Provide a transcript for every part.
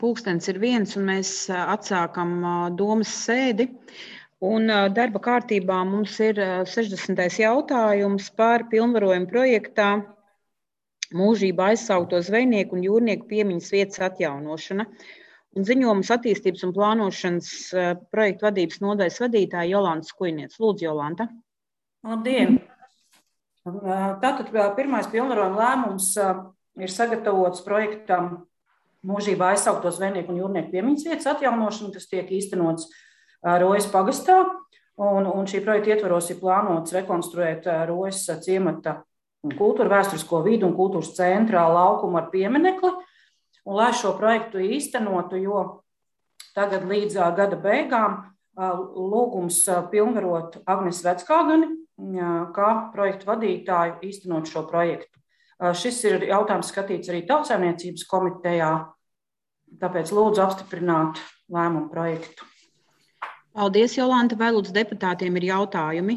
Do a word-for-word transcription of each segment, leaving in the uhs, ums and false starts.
Pulkstens ir viens, un mēs atsākam domas sēdi. Un darba kārtībā mums ir sešdesmitais jautājums par pilnvarojumu projektā mūžībā aizsaukto zvejnieku un jūrnieku piemiņas vietas atjaunošana. Un ziņojumus attīstības un plānošanas projektu vadības nodaļas vadītāja Jolanta Skujniece. Lūdzu, Jolanta. Labdien! Tātad pirmais pilnvarojuma lēmums ir sagatavots projektam mūžībā aizsaukto zvejnieku un jūrnieku piemiņas vietas atjaunošana, kas tiek īstenots Rojas pagastā. Un, un šī projekta ietvaros ir plānots rekonstruēt Rojas ciemata kultūra vēsturisko vidu un kultūras centrā laukumu ar pieminekli. Un, lai šo projektu īstenotu, jo tagad līdz gada beigām lūgums pilnvarot Agnes Veckārgani kā projektu vadītāju īstenot šo projektu. Šis ir jautājums skatīts arī Tautsaimniecības komitejā, tāpēc lūdzu apstiprināt lēmumu projektu. Paldies, Jolanta. Vai lūdzu deputātiem ir jautājumi?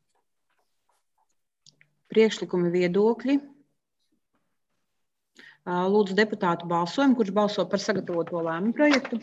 Priekšlikumi, viedokļi? Lūdzu deputātu balsojumu, kurš balso par sagatavoto lēmumu projektu.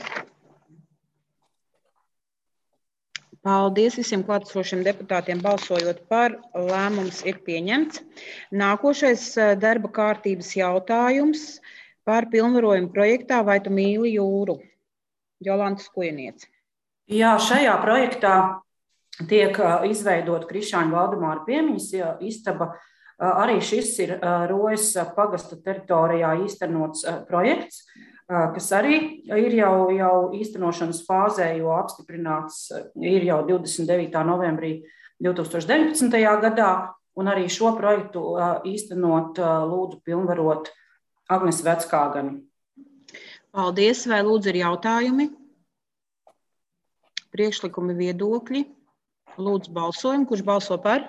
Paldies visiem klātesošiem deputātiem balsojot par, lēmums ir pieņemts. Nākošais darba kārtības jautājums par pilnvarojumu projektā Vai tu mīli jūru? Jolanta Skujniece. Jā, šajā projektā tiek izveidot Krišāņu Valdemāra piemiņas istaba. Arī šis ir Rojas pagasta teritorijā īstenots projekts, kas arī ir jau, jau īstenošanas fāzē, jo apstiprināts ir jau divdesmit devītā novembrī divtūkstoš deviņpadsmitajā gadā, un arī šo projektu īstenot lūdzu pilnvarot Agnes Veckārgani. Paldies, vai lūdzu ir jautājumi? Priekšlikumi, viedokļi? Lūdzu balsojumu, kurš balso par?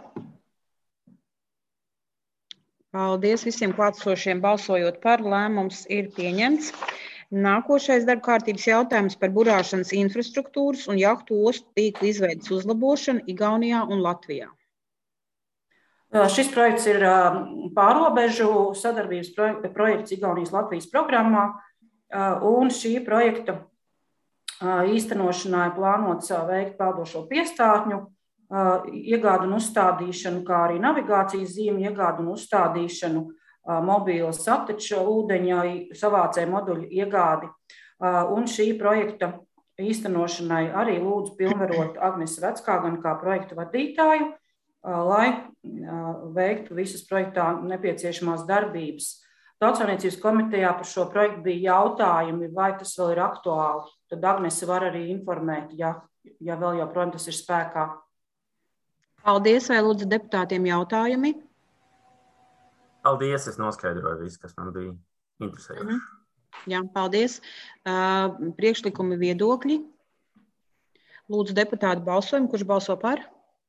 Paldies visiem klātesošiem balsojot par, lēmums ir pieņemts. Nākošais darba kārtības jautājums par burāšanas infrastruktūras un jahtu ostu tīkla izveides uzlabošanu Igaunijā un Latvijā. Šis projekts ir pārobežu sadarbības projekts Igaunijas Latvijas programmā, un šī projekta īstenošanā ir plānots veikt peldošo piestātņu iegādu un uzstādīšanu, kā arī navigācijas zīmju iegādu un uzstādīšanu, mobīlas sataču ūdeņa savācēju moduļu iegādi. Un šī projekta īstenošanai arī lūdzu pilnvarot Agnes Veckārgani kā projekta vadītāju, lai veiktu visas projektā nepieciešamās darbības. Tautsaimniecības komitejā par šo projektu bija jautājumi, vai tas vēl ir aktuāli. Tad Agnese var arī informēt, ja, ja vēl joprojām tas ir spēkā. Paldies, vai lūdzu deputātiem jautājumi? Paldies, es noskaidroju visu, kas man bija interesējoši. Jā, paldies. Priekšlikumi, viedokļi? Lūdzu deputātu balsojumu, kurš balso par?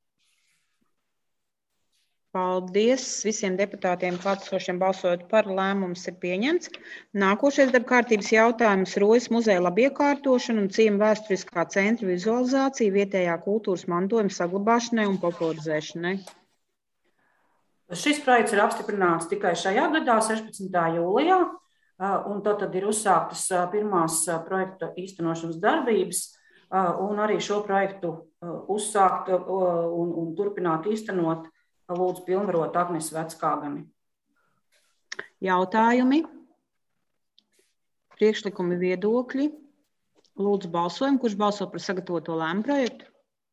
Paldies visiem deputātiem klātesošiem balsojot par, lēmums ir pieņemts. Nākošais darba kārtības jautājums Rojas muzeja labiekārtošana un ciemu vēsturiskā centra vizualizācija vietējā kultūras mantojuma saglabāšanai un popularizēšanai. Šis projekts ir apstiprināts tikai šajā gadā, sešpadsmitā jūlijā, un tad ir uzsāktas pirmās projekta īstenošanas darbības, un arī šo projektu uzsākt un, un turpināt īstenot lūdzu pilnvarot Agnes Veckārgani. Jautājumi? Priekšlikumi, viedokļi? Lūdzu balsojumu, kurš balso par sagatavoto lēmumu projektu?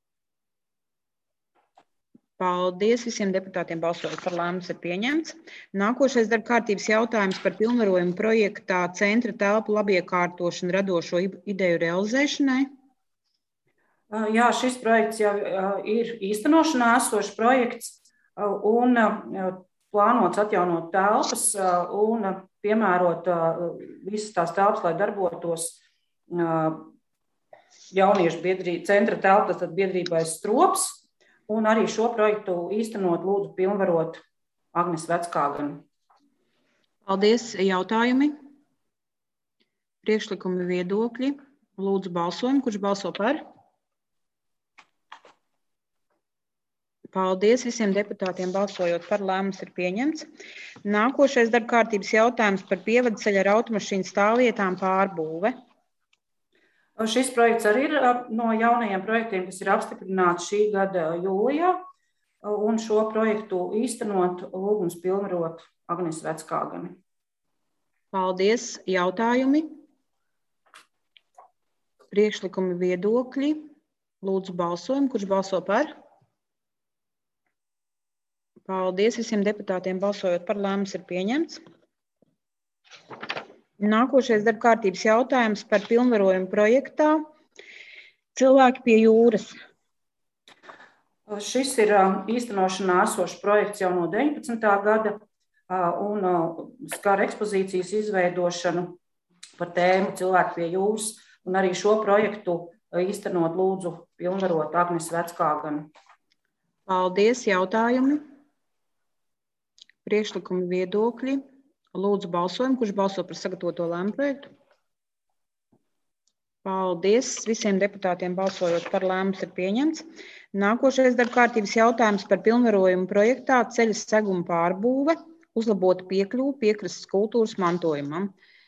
Paldies visiem deputātiem balsojot par, lēmums ir pieņemts. Nākošais darba kārtības jautājums par pilnvarojumu projektā centra telpu labiekārtošanu radošo ideju realizēšanai. Jā, šis projekts jau ir īstenošanā esošs projekts un plānots atjaunot telpas un piemērot visas tās telpas, lai darbotos jauniešu biedrība, centra telpa, tad biedrībai Strops. Un arī šo projektu īstenot lūdzu pilnvarot Agnes Veckārgani. Paldies. Jautājumi? Priekšlikumi, viedokļi? Lūdzu balsojumu, kurš balso par? Paldies visiem deputātiem balsojot par, lēmums ir pieņemts. Nākošais darba kārtības jautājums par pievadceļa ar automašīnu stāvvietām pārbūve. Šis projekts arī ir no jaunajiem projektiem, kas ir apstiprināti šī gada jūlijā, un šo projektu īstenot lūgums pilnvarot Agnese Veckāgane. Paldies. Jautājumi? Priekšlikumi, viedokļi? Lūdzu balsojumu. Kurš balso par? Paldies visiem deputātiem. Balsojot par, lēmums ir pieņemts. Nākošais darba kārtības jautājums par pilnvarojumu projektā Cilvēki pie jūras. Šis ir īstenošanā esošs projekts jau no deviņpadsmitā gada un skar ekspozīcijas izveidošanu par tēmu Cilvēki pie jūras, un arī šo projektu īstenot lūdzu pilnvarot Agnese Veckāgane. Paldies. Jautājumi? Priekšlikumi, viedokļi? Lūdzu balsojumu. Kurš balso par sagatavoto lēmumu projektu? Paldies. Visiem deputātiem balsojot par, lēmums ir pieņemts. Nākošais darba kārtības jautājums par pilnvarojumu projektā ceļa seguma pārbūve, uzlabota piekļuve piekrastes kultūras mantojumam.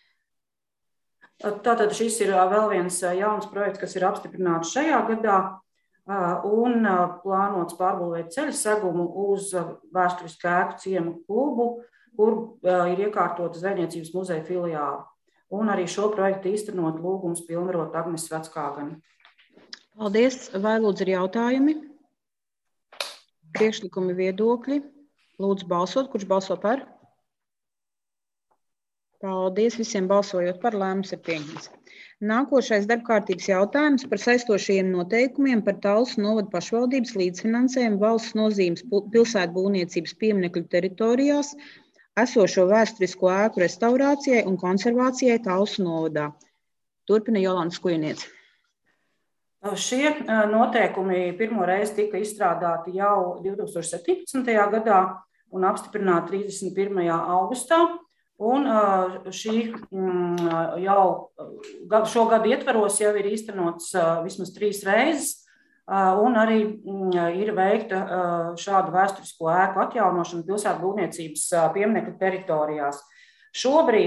Tātad šis ir vēl viens jauns projekts, kas ir apstiprināts šajā gadā un plānots pārbūvēt ceļa segumu uz vēsturisku ēku ciemu klubu, kur ir iekārtota Zvejniecības muzeja filiāle. Un arī šo projektu īstenot lūgums pilnvarot Agnese Veckāgane. Paldies. Vai lūdzu ir jautājumi? Priekšlikumi, viedokļi? Lūdzu balsot. Kurš balso par? Paldies. Visiem balsojot par, lēmums ir pieņemts. Nākošais darba kārtības jautājums par saistošajiem noteikumiem par Talsu novada pašvaldības līdzfinansējumu valsts nozīmes pilsētu būvniecības pieminekļu teritorijās esošo vēsturisko ēku restaurācijai un konservācijai Talsu novadā. Turpina Jolanta Skujniece. Šie noteikumi pirmo reizi tika izstrādāti jau divtūkstoš septiņpadsmitajā gadā un apstiprināti trīsdesmit pirmajā augustā. Un šī jau šo gadu ietvaros jau ir īstenots vismaz trīs reizes, un arī ir veikta šādu vēsturisko ēku atjaunošana pilsētu būvniecības pieminekļu teritorijās. Šobrīd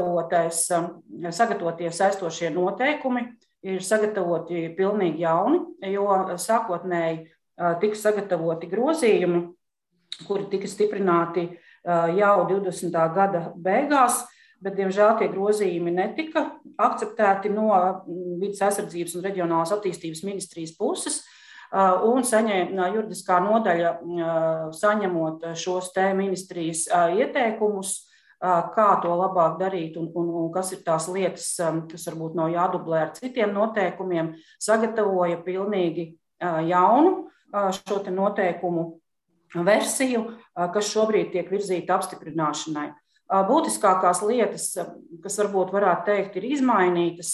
sagatavotie saistošie noteikumi ir sagatavoti pilnīgi jauni, jo sākotnēji tika sagatavoti grozījumi, kuri tika stiprināti jau divdesmitā gada beigās, bet, diemžēl, tie grozījumi netika akceptēti no Vides aizsardzības un reģionālās attīstības ministrijas puses, un saņēma juridiskā nodaļa, saņemot šos te ministrijas ieteikumus, kā to labāk darīt un, un, un kas ir tās lietas, kas varbūt nav jādublē ar citiem noteikumiem, sagatavoja pilnīgi jaunu šo te noteikumu versiju, kas šobrīd tiek virzīta apstiprināšanai. Būtiskākās lietas, kas varbūt varētu teikt, ir izmainītas,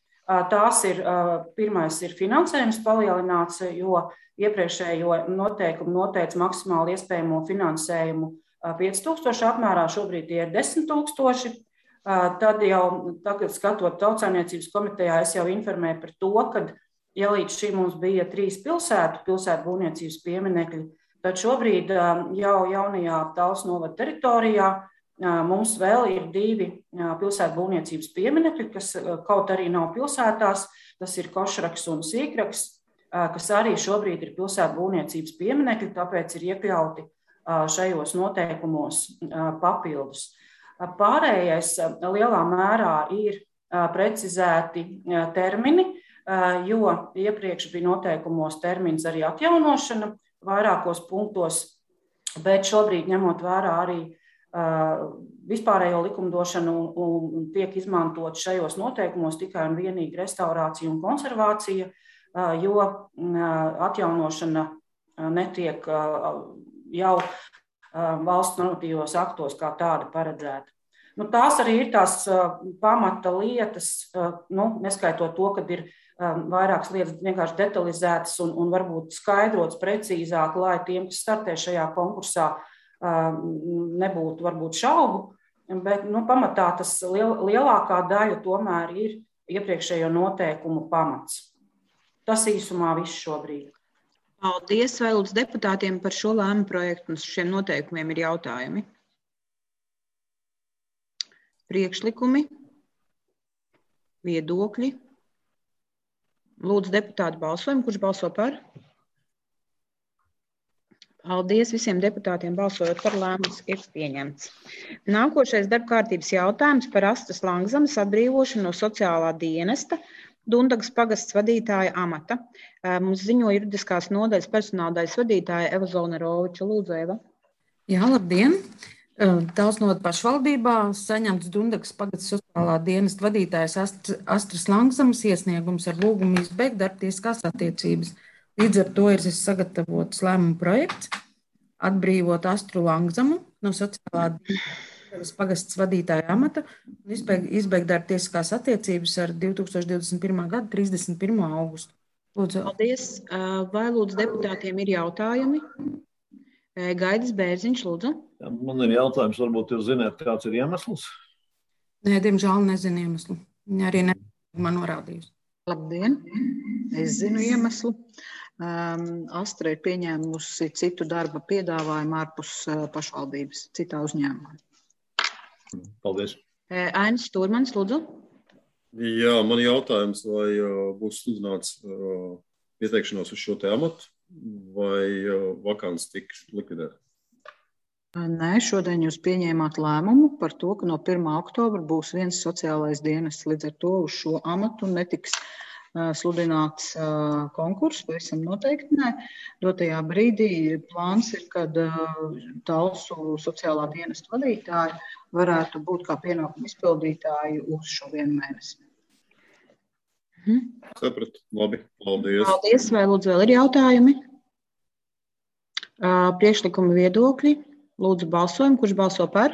tās ir, pirmais ir finansējums palielināts, jo iepriekšējo noteikumu noteica maksimāli iespējamo finansējumu pieci tūkstoši apmērā, šobrīd tie ir desmit tūkstoši. Tad jau, tagad skatot Tautsaimniecības komitejā, es jau informēju par to, ka, ja līdz šim mums bija trīs pilsētu, pilsētu būvniecības pieminekļi, tad šobrīd jau jaunajā Talsu novada teritorijā mums vēl ir divi pilsētu būvniecības pieminekļi, kas kaut arī nav pilsētās, tas ir Košraks un Sīkraks, kas arī šobrīd ir pilsētu būvniecības pieminekļi, tāpēc ir iekļauti šajos noteikumos papildus. Pārējais lielā mērā ir precizēti termini, jo iepriekš bija noteikumos termins arī atjaunošana vairākos punktos, bet šobrīd ņemot vērā arī vispārējo likumdošanu un tiek izmantot šajos noteikumos tikai un vienīgi restaurācija un konservācija, jo atjaunošana netiek jau valsts normatīvos aktos kā tāda paredzēta. Nu, tās arī ir tās pamata lietas, nu, neskaitot to, kad ir vairākas lietas vienkārši detalizētas un, un varbūt skaidrots precīzāk, lai tiem, kas startē šajā konkursā, nebūtu varbūt šaubu, bet nu, pamatā tas liel, lielākā daļa tomēr ir iepriekšējo noteikumu pamats. Tas īsumā viss šobrīd. Paldies. Vai lūdzu deputātiem par šo lēmumu projektu un šiem noteikumiem ir jautājumi? Priekšlikumi, viedokļi. Lūdzu, deputāti balsojumu. Kurš balso par? Paldies visiem deputātiem balsojot par, lēmums ir pieņemts. Nākošais darba kārtības jautājums par Astras Langzames atbrīvošanu no sociālā dienesta Dundagas pagasts vadītāja amata. Mums ziņo juridiskās nodaļas personāldaļas vadītāja Eva Zolneroviča. Lūdzu, Eva. Jā, labdien! Talsnot pašvaldībā saņemts Dundagas pagasts sociālā dienesta vadītājas Astras Langzames iesniegums ar lūgumu izbeigt darbtiesiskās attiecības. Līdz ar to ir sagatavots lēmuma projekts atbrīvot Astru Langzamu no sociālā dienesta pagasts vadītāja amata un izbeigt, izbeigt darbtiesiskās attiecības ar divi tūkstoši divdesmit pirmā gada trīsdesmit pirmo augustu. Lūdzu. Paldies. Vai lūdzu deputātiem ir jautājumi? Gaidis Bērziņš, lūdzu. Jā, man ir jautājums, varbūt jūs zināt, kāds ir iemesls? Nē, diemžēl nezinu iemeslu. Viņa arī ne man norādījusi. Labdien! Es zinu iemeslu. Um, Astra ir pieņēmusi citu darba piedāvājumu ārpus uh, pašvaldības, citā uzņēmumā. Paldies. Ainis Stūrmans, lūdzu. Jā, man jautājums, vai uh, būs sludināts uh, pieteikšanos uz šo te amatu, vai uh, vakants tiks likvidēt? Nē, šodien jūs pieņēmāt lēmumu par to, ka no pirmā oktobra būs viens sociālais dienests, līdz ar to uz šo amatu netiks sludināts uh, konkurss, pavisam noteikti nē. Dotajā brīdī plāns ir, kad uh, Talsu sociālā dienesta vadītāji varētu būt kā pienākumu izpildītāji uz šo vienu mēnesi. Mhm. Sapratu. Labi. Paldies. Paldies. Vai lūdzu vēl ir jautājumi? Uh, priekšlikuma viedokļi. Lūdzu balsojumu. Kurš balso par?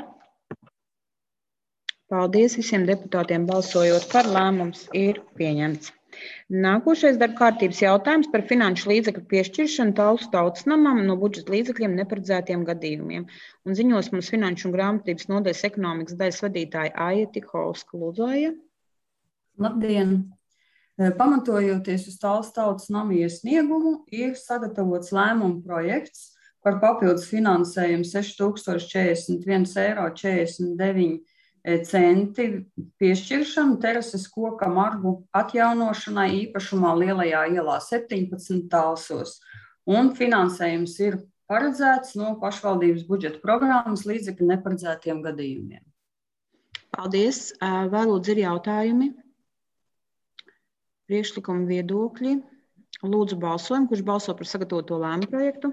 Paldies visiem deputātiem balsojot par, lēmums ir pieņemts. Nākošais darba kārtības jautājums par finanšu līdzekļu piešķiršanu Talsu tautas namam no budžeta līdzekļiem neparedzētiem gadījumiem. Un ziņos mums finanšu un grāmatvedības nodaļas ekonomikas daļas vadītāja Aija Tihovska. Lūdzu, Aija. Labdien! Pamatojoties uz Talsu tautas nama iesniegumu, ir sagatavots lēmuma projekts par papildus finansējumu seši tūkstoši četrdesmit viens eiro četrdesmit deviņi centi piešķiršanu terases koka margu atjaunošanai īpašumā Lielajā ielā septiņpadsmit Talsos. Un finansējums ir paredzēts no pašvaldības budžeta programmas līdzekļu neparedzētiem gadījumiem. Paldies. Vai lūdzu ir jautājumi? Priekšlikuma viedokļi. Lūdzu balsojumu. Kurš balso par sagatavoto lēmumu projektu?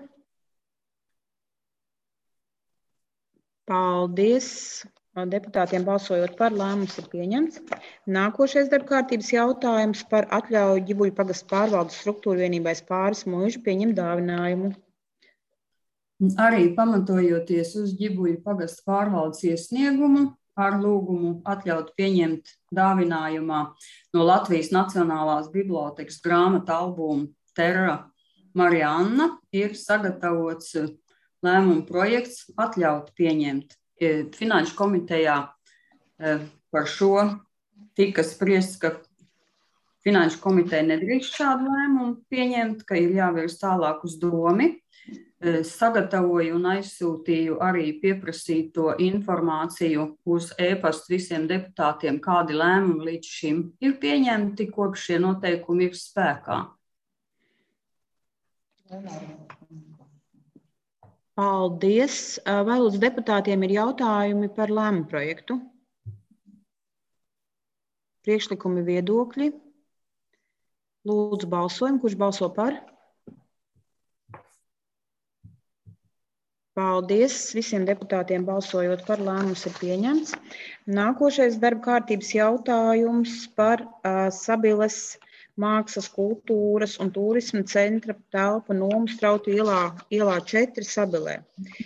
Paldies. Deputātiem balsojot par, lēmums ir pieņemts. Nākošais darba kārtības jautājums par atļauju Ģibuļu pagasta pārvaldes struktūru vienībai Spāris Muiža pieņemt dāvinājumu. Arī pamatojoties uz Ģibuļu pagasta pārvaldes iesniegumu ar lūgumu atļaut pieņemt dāvinājumā no Latvijas Nacionālās bibliotēkas grāmatu albumu Terra Marianna ir sagatavots lēmuma projekts atļaut pieņemt. Finanšu komitejā par šo tika spriests, ka Finanšu komiteja nedrīkst šādu lēmumu pieņemt, ka ir jāvirs tālāk uz domi. Sagatavoju un aizsūtīju arī pieprasīto informāciju uz e-pastu visiem deputātiem, kādi lēmumi līdz šim ir pieņemti, kopš šie noteikumi ir spēkā. Paldies. Vai lūdzu deputātiem ir jautājumi par lēmumu projektu? Priekšlikumi viedokļi. Lūdzu balsojumu. Kurš balso par? Paldies. Visiem deputātiem balsojot par, lēmums ir pieņemts. Nākošais darba kārtības jautājums par uh, Sabiles Mākslas, kultūras un turisma centra telpu nomu Strautu ielā, ielā četri Sabilē.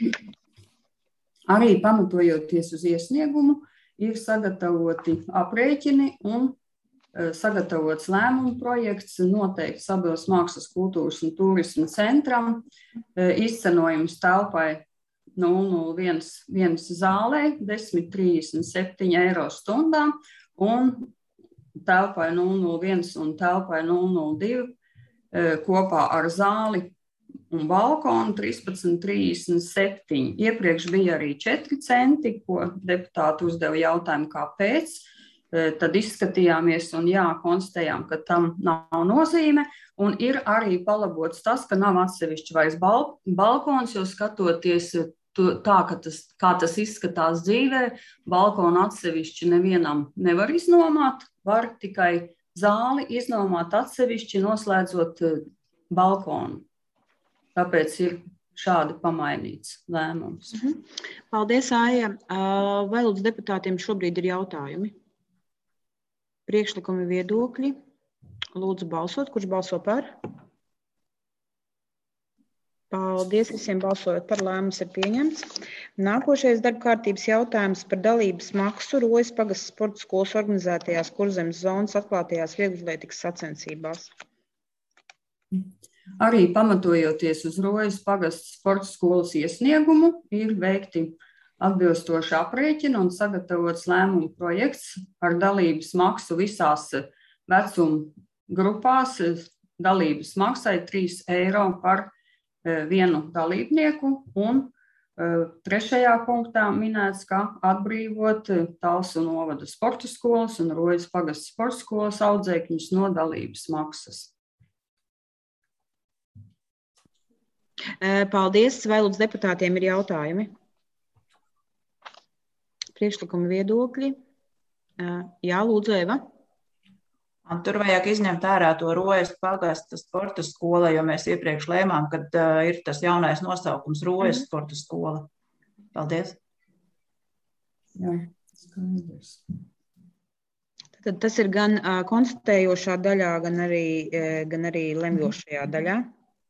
Arī pamatojoties uz iesniegumu, ir sagatavoti aprēķini un uh, sagatavots lēmuma projekts noteikti Sabiles Mākslas, kultūras un turisma centram, uh, izcenojums telpai nulle nulle viens, viens zālē, desmit trīsdesmit septiņi eiro stundā un telpai nulle nulle viens un telpai nulle nulle divi kopā ar zāli un balkonu trīspadsmit trīsdesmit septiņi. Iepriekš bija arī četri centi, ko deputāti uzdeva jautājumu, kāpēc, tad izskatījāmies un jā, konstatējām, ka tam nav nozīme. Un ir arī palabots tas, ka nav atsevišķi vairs bal balkons, jo skatoties to, tā, ka tas, kā tas izskatās dzīvē, balkonu atsevišķi nevienam nevar iznomāt, var tikai zāli iznomāt atsevišķi, noslēdzot balkonu. Tāpēc ir šādi pamainīts lēmums. Paldies, Aija. Vai lūdzu deputātiem šobrīd ir jautājumi? Priekšlikumi, viedokļi. Lūdzu balsot. Kurš balso par? Paldies visiem balsojot par, lēmums ir pieņemts. Nākošais darba kārtības jautājums par dalības maksu Rojas pagasta sporta skolas organizētajās Kurzemes zonas atklātajās vieglatlētikas sacensībās. Arī pamatojoties uz Rojas pagasta sporta skolas iesniegumu, ir veikti atbilstoši aprēķini un sagatavots lēmumu projekts ar dalības maksu visās vecuma grupās. Dalības maksai trīs eiro par vienu dalībnieku, un trešajā punktā minēts, ka atbrīvot Talsu novada sporta skolas un Rojas pagasta sporta skolas audzēkņus no dalības maksas. Paldies. Vai lūdzu deputātiem ir jautājumi? Priekšlikumi, viedokļi. Jā, lūdzu, Eva. Tur vajag izņemt ārā to Rojas pagasta sporta skola, jo mēs iepriekš lēmām, kad uh, ir tas jaunais nosaukums Rojas mm. sporta skola. Paldies. Jā, skaidrs. Tad tas ir gan uh, konstatējošā daļā, gan arī, uh, gan arī lemjošajā mm. daļā.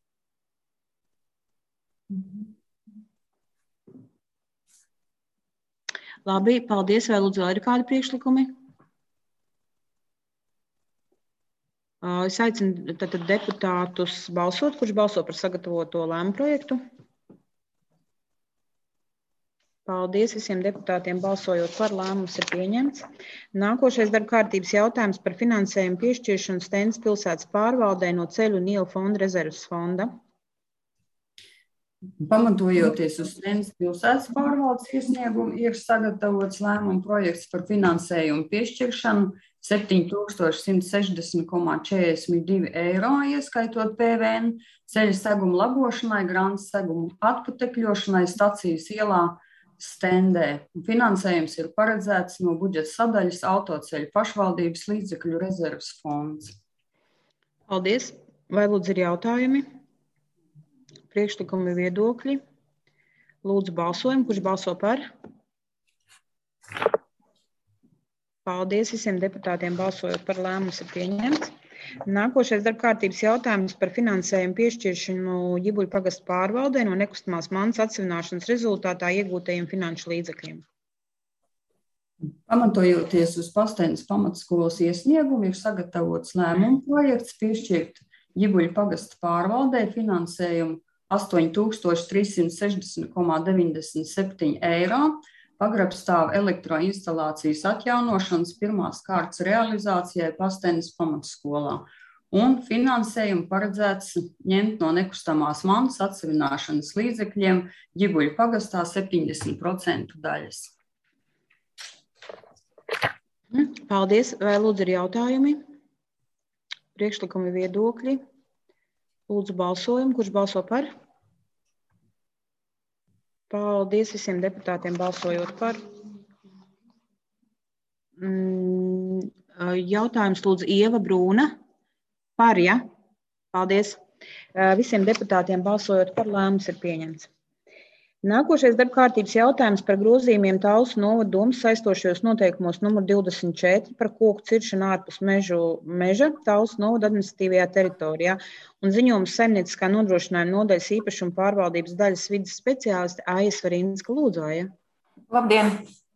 Labi, paldies. Vai lūdzu vēl ir kādi priekšlikumi? Es aicinu tātad deputātus balsot, kurš balso par sagatavoto lēmumu projektu. Paldies visiem deputātiem balsojot par, lēmums ir pieņemts. Nākošais darba kārtības jautājums par finansējumu piešķiršanu Stendes pilsētas pārvaldē no ceļu un ielu fonda rezerves fonda. Pamatojoties uz Stendes pilsētas pārvaldes iesniegumu, ir sagatavots lēmumu projekts par finansējumu piešķiršanu septiņi tūkstoši simt sešdesmit komats četrdesmit divi eiro, ieskaitot P V N, ceļa segumu labošanai, grandas segumu atputekļošanai stacijas ielā Stendē. Finansējums ir paredzēts no budžeta sadaļas autoceļu pašvaldības līdzekļu rezerves fonds. Paldies. Vai lūdzu ir jautājumi? Priekšlikumi, viedokļi. Lūdzu balsojumu. Kurš balso par? Paldies visiem deputātiem balsojot par, lēmums ir pieņemts. Nākošais darba kārtības jautājums par finansējumu piešķiršanu Ģibuļu pagasta pārvaldē no nekustamās mantas atsevināšanas rezultātā iegūtajiem finanšu līdzekļiem. Pamatojoties uz Pastendes pamatskolas iesniegumu, ir sagatavots lēmumu projekts piešķirt Ģibuļu pagasta pārvaldē finansējumu astoņi tūkstoši trīs simt sešdesmit komats deviņdesmit septiņi eiro pagrabstāvu elektroinstalācijas atjaunošanas pirmās kārtas realizācijai Pastendes pamatskolā. Un finansējumu paredzēts ņemt no nekustamās mantas atsevināšanas līdzekļiem Ģibuļu pagastā septiņdesmit procentu daļas. Paldies. Vai lūdzu ir jautājumi? Priekšlikumi, viedokļi. Lūdzu balsojumu. Kurš balso par? Paldies visiem deputātiem balsojot par. Jautājums lūdzu Ieva Brūna. Par, ja? Paldies. Visiem deputātiem balsojot par, lēmums ir pieņemts. Nākošais darba kārtības jautājums par grozījumiem Talsu novada domas saistošajos noteikumos numur divdesmit četri par koku ciršanu ārpus mežu, meža Talsu novada administratīvajā teritorijā un ziņojums saimnieciskā nodrošinājuma nodaļas īpašuma pārvaldības daļas vides speciāliste Aija Svarīnska. Lūdzu, Aija. Labdien!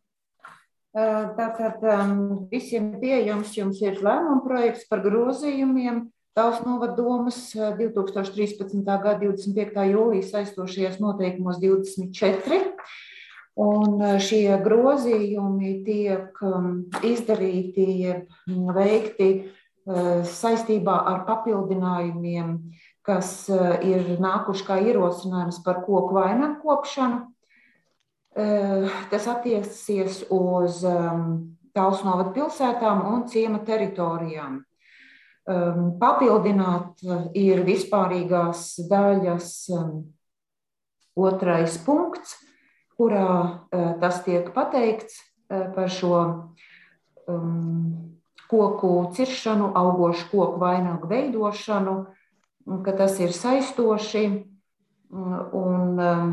Tātad visiem pieejams jums ir lēmuma projekts par grozījumiem Talsu novada domas divi tūkstoši trīspadsmitā gada divdesmit piektā jūlija saistošajos noteikumos divdesmit četri. Un šie grozījumi tiek izdarīti, veikti saistībā ar papildinājumiem, kas ir nākuši kā ierosinājums par koku vainagu kopšanu. Tas attieksies uz Talsu novada pilsētām un ciema teritorijām. Papildināt ir vispārīgās daļas otrais punkts, kurā tas tiek pateikts par šo um, koku ciršanu, augošu koku vainagu veidošanu, ka tas ir saistoši. Un um,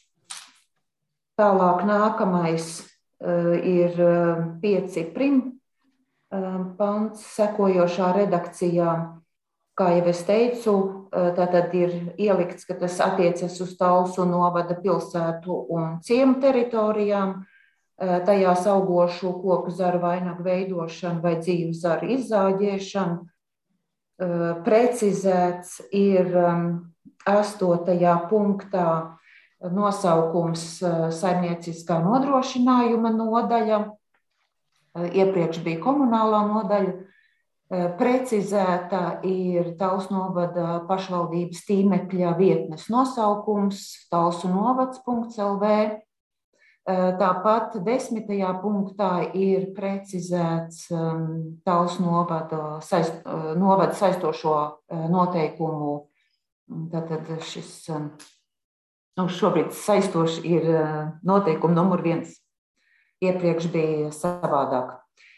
tālāk nākamais uh, ir pieci prim um, pants sekojošā redakcijā. Kā jau es teicu, tātad ir ielikts, ka tas attiecas uz Talsu novada pilsētu un ciemu teritorijām, tajās augošu koku zaru vainagu veidošanu vai dzīvu zaru izzāģēšanu. Precizēts ir astotajā punktā nosaukums saimnieciskā nodrošinājuma nodaļa, iepriekš bija komunālā nodaļa. Precizēta ir Talsu novada pašvaldības tīmekļa vietnes nosaukums talsunovads punkt el vē. Tāpat desmitajā punktā ir precizēts Talsu novada, saist, novada saistošo noteikumu. Tātad šis nu, šobrīd saistoši ir noteikumu numur viens. Iepriekš bija savādāk.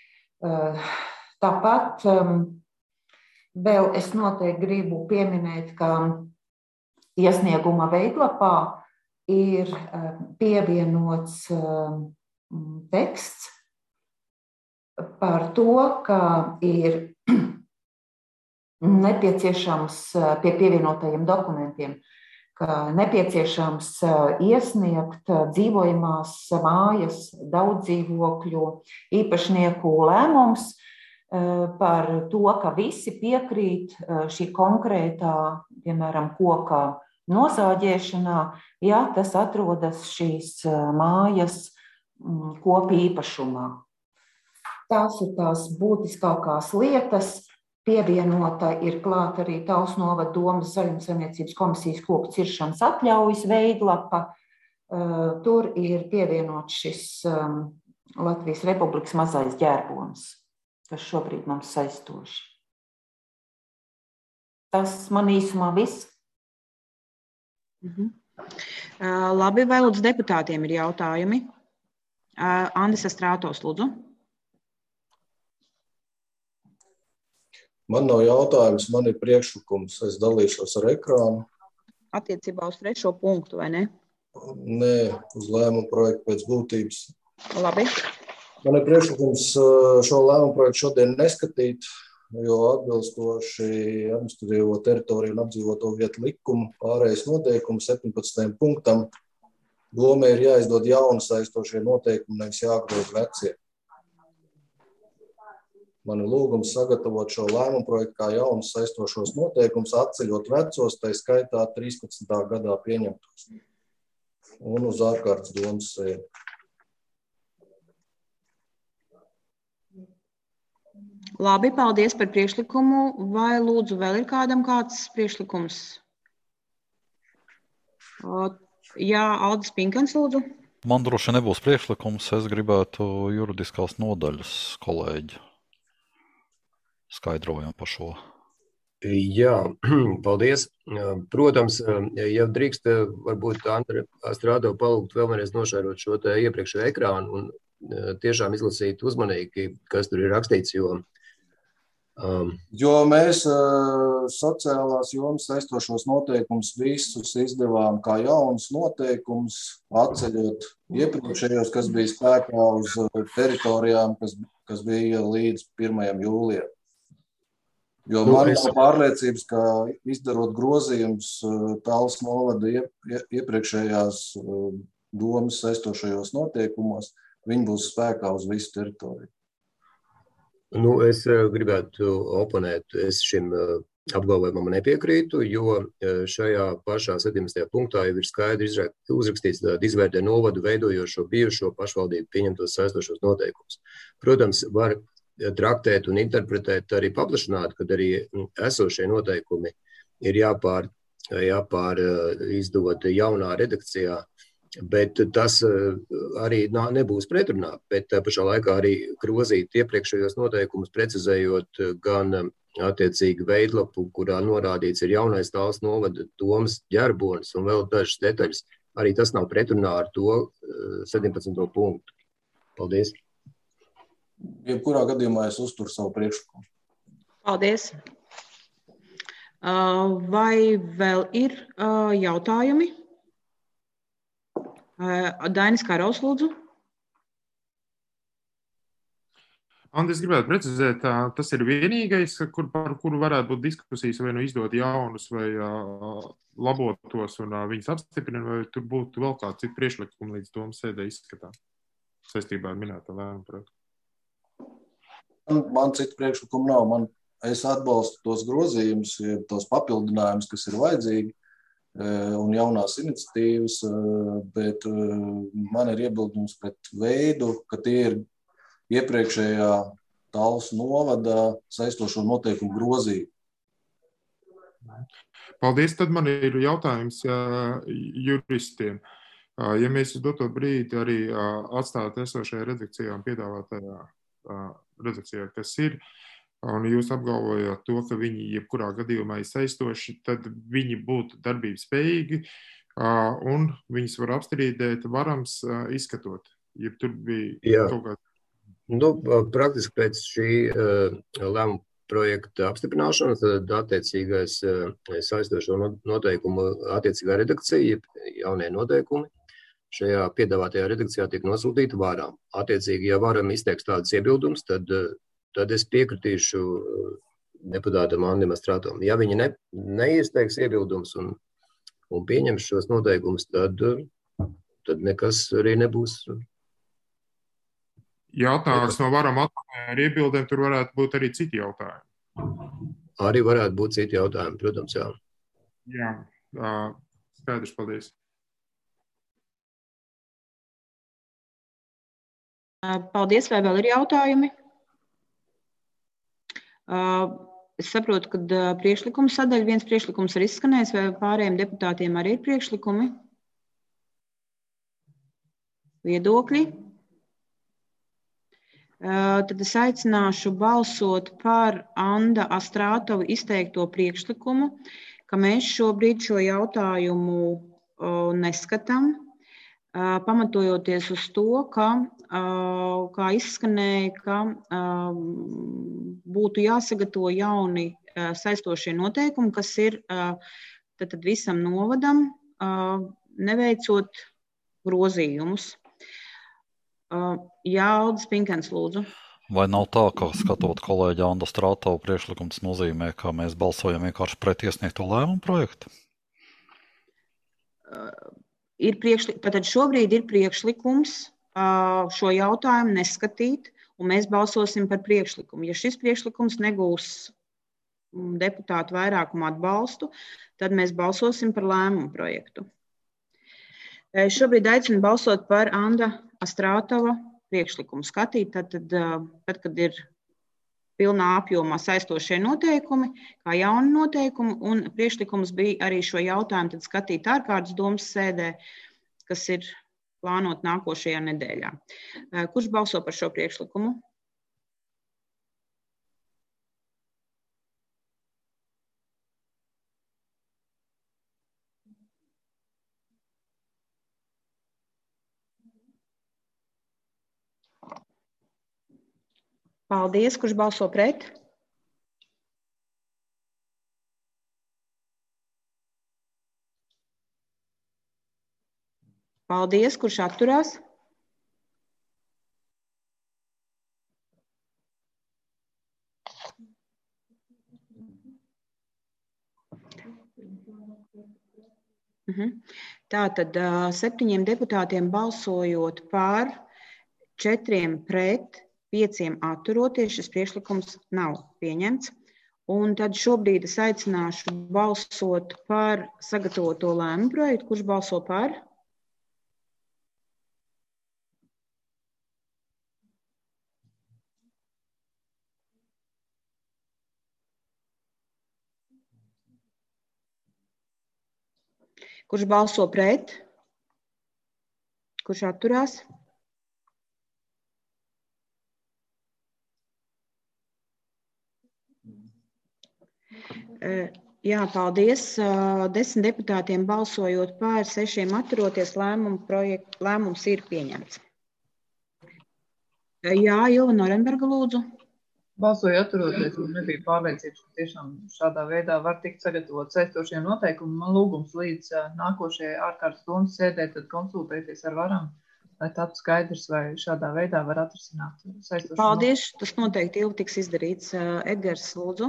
Tāpat um, vēl es noteikti gribu pieminēt, ka iesnieguma veidlapā ir uh, pievienots uh, teksts par to, ka ir nepieciešams uh, pie pievienotajiem dokumentiem, ka nepieciešams uh, iesniegt uh, dzīvojamās mājas daudzdzīvokļu īpašnieku lēmums par to, ka visi piekrīt šī konkrētā, piemēram, koka nozāģēšanā, ja tas atrodas šīs mājas kopu īpašumā. Tās ir tās būtiskākās lietas. Pievienota ir klāt arī Talsu novada domas zaļumsaimniecības komisijas koku ciršanas atļaujas veidlapa. Tur ir pievienots šis Latvijas Republikas mazais ģērbonis, kas šobrīd mums saistoši. Tas man īsumā viss. Mhm. Uh, labi, vai lūdzu deputātiem ir jautājumi? Uh, Andis Astrātos, lūdzu. Man nav jautājums, man ir priekšlikums, es dalīšos ar ekrānu. Attiecībā uz trešo punktu, vai ne? Nē, uz lēmumu projektu pēc būtības. Labi. Man ir priekšlikums šo lēmumu projektu šodien neskatīt, jo atbilstoši administratīvo teritoriju un apdzīvoto vietu likumu pārējais noteikumu septiņpadsmitajam punktam domē ir jāizdod jauni saistošie noteikumi, nevis jāgroza vecie. Man ir lūgums sagatavot šo lēmumu projektu kā jaunus saistošos noteikumus, atceļot vecos, tai skaitā trīspadsmitā gadā pieņemtos un uz ārkārtas domas sēdi. Labi, paldies par priekšlikumu. Vai lūdzu vēl ir kādam kāds priekšlikums? Jā, Aldis Pinkans, lūdzu. Man droši nebūs priekšlikums, es gribētu juridiskās nodaļas kolēģi skaidrojumu par šo. Jā, paldies. Protams, ja drīkst, varbūt Astrādo palūgt vēlreiz nošērot šo te iepriekšējo ekrānu un tiešām izlasīt uzmanīgi, kas tur ir rakstīts, jo Um. Jo mēs uh, sociālās jomas saistošos noteikumus visus izdevām kā jaunus noteikumus, atceļot iepriekšējos, kas bija spēkā uz teritorijām, kas, kas bija līdz pirmajam jūlijam. Jo nu, man es... nav pārliecības, ka izdarot grozījumus Talsu novada iepriekšējās domas saistošajos noteikumos, viņi būs spēkā uz visu teritoriju. Nu, es gribētu oponēt, es šim apgalvojumam nepiekrītu, jo šajā pašā septiņpadsmitajā punktā jau ir skaidri uzrakstīts izvērtē novadu veidojošo bijušo pašvaldību pieņemtos saistošos noteikumus. Protams, var traktēt un interpretēt arī paplašināt, kad arī esošie noteikumi ir jāpār, jāpār izdot jaunā redakcijā, Bet tas arī nebūs pretrunā, bet tā pašā laikā arī grozīt iepriekšējos noteikumus, precizējot gan attiecīgi veidlapu, kurā norādīts ir jaunais Talsu novada domas ģerbonis un vēl dažas detaļas. Arī tas nav pretrunā ar to septiņpadsmito punktu. Paldies. Jebkurā gadījumā es uzturu savu priekšlikumu. Paldies. Vai vēl ir jautājumi? Dainis Karols, lūdzu. Andi, es gribētu precizēt, tas ir vienīgais, kur, par kuru varētu būt diskusijas, vai nu izdot jaunus, vai labotos un viņus apstiprināt, vai tur būtu vēl kāds cits priekšlikums līdz domas sēdē izskatā saistībā ar minēto lēmumu projektu. Man, man citu priekšlikumu nav. Man, es atbalstu tos grozījumus, tos papildinājumus, kas ir vajadzīgi, un jaunās iniciatīvas, bet man ir iebildums pret veidu, ka tie ir iepriekšējā Talsu novada saistošo noteikumu grozījumi. Paldies, tad man ir jautājums juristiem. Ja mēs uz doto brīdi arī atstāt esošajā redakcijā un piedāvātajā redakcijā, kas ir, un jūs apgalvojāt to, ka viņi jebkurā gadījumā ir saistoši, tad viņi būtu darbības spējīgi un viņus var apstrīdēt varams izskatot. Ja tur bija Jā. kaut kāds. Nu, praktiski pēc šī lēmuma projekta apstiprināšanas, tad attiecīgais saistošo noteikumu attiecīgā redakcija, jaunie noteikumi, šajā piedāvātajā redakcijā tiek nosūtīta varam. Attiecīgi, ja varam izteiks tādas iebildumus, tad tad es piekritīšu deputātam Andim Astrātovam. Ja viņi ne, neizteiks iebildumus un, un pieņems šos noteikumus, tad, tad nekas arī nebūs. Jautājums no varam atpakaļ ar iebildēm, tur varētu būt arī citi jautājumi. Arī varētu būt citi jautājumi, protams, jā. Jā, skaidrs, paldies. Paldies, vai vēl ir jautājumi? Es saprotu, ka priekšlikuma sadaļa, viens priekšlikums ir izskanējis, vai pārējiem deputātiem arī ir priekšlikumi? Viedokļi? Tad es aicināšu balsot par Anda Astrātova izteikto priekšlikumu, ka mēs šobrīd šo jautājumu neskatām, pamatojoties uz to, ka, kā izskanēja, ka būtu jāsagatavo jauni saistošie noteikumi, kas ir tad visam novadam, neveicot grozījumus. Jā, Aldis Pinkens, lūdzu. Vai nav tā, ka skatot kolēģi Anda Astrātova priekšlikums nozīmē, ka mēs balsojam vienkārši pret iesniegto lēmumu projektu? Ir priekšli... Tātad šobrīd ir priekšlikums šo jautājumu neskatīt, un mēs balsosim par priekšlikumu. Ja šis priekšlikums negūs deputātu vairākumu atbalstu, tad mēs balsosim par lēmumu projektu. Šobrīd aicinu balsot par Anda Astrātova priekšlikumu skatīt, tad, tad, tad, kad ir pilnā apjomā saistošie noteikumi, kā jauni noteikumi, un priekšlikums bija arī šo jautājumu tad skatīt ārkārtas domas sēdē, kas ir plānot nākošajā nedēļā. Kurš balso par šo priekšlikumu? Paldies, kurš balso pret? Paldies, kurš atturās? Tātad septiņiem deputātiem balsojot par, četriem pret, pieciem atturoties, šis priekšlikums nav pieņemts. Un tad šobrīd es aicināšu balsot par sagatavoto lēmumu projektu. Kurš balso par? Kurš balso pret? Kurš atturās? Jā, paldies. Desmit deputātiem balsojot par, sešiem atturoties, lēmumu projekt, lēmums ir pieņemts. Jā, Ilva Norenberga, lūdzu. Balsoju atturoties, un nebija pārliecības, ka tiešām šādā veidā var tikt sagatavot saistošie noteikumi. Man lūgums līdz nākošajai ārkārtas domas sēdē tad konsultēties ar varam, lai taptu skaidrs, vai šādā veidā var atrisināt saistošie noteikumi. Paldies, tas noteikti Ilva tiks izdarīts. Edgars, lūdzu.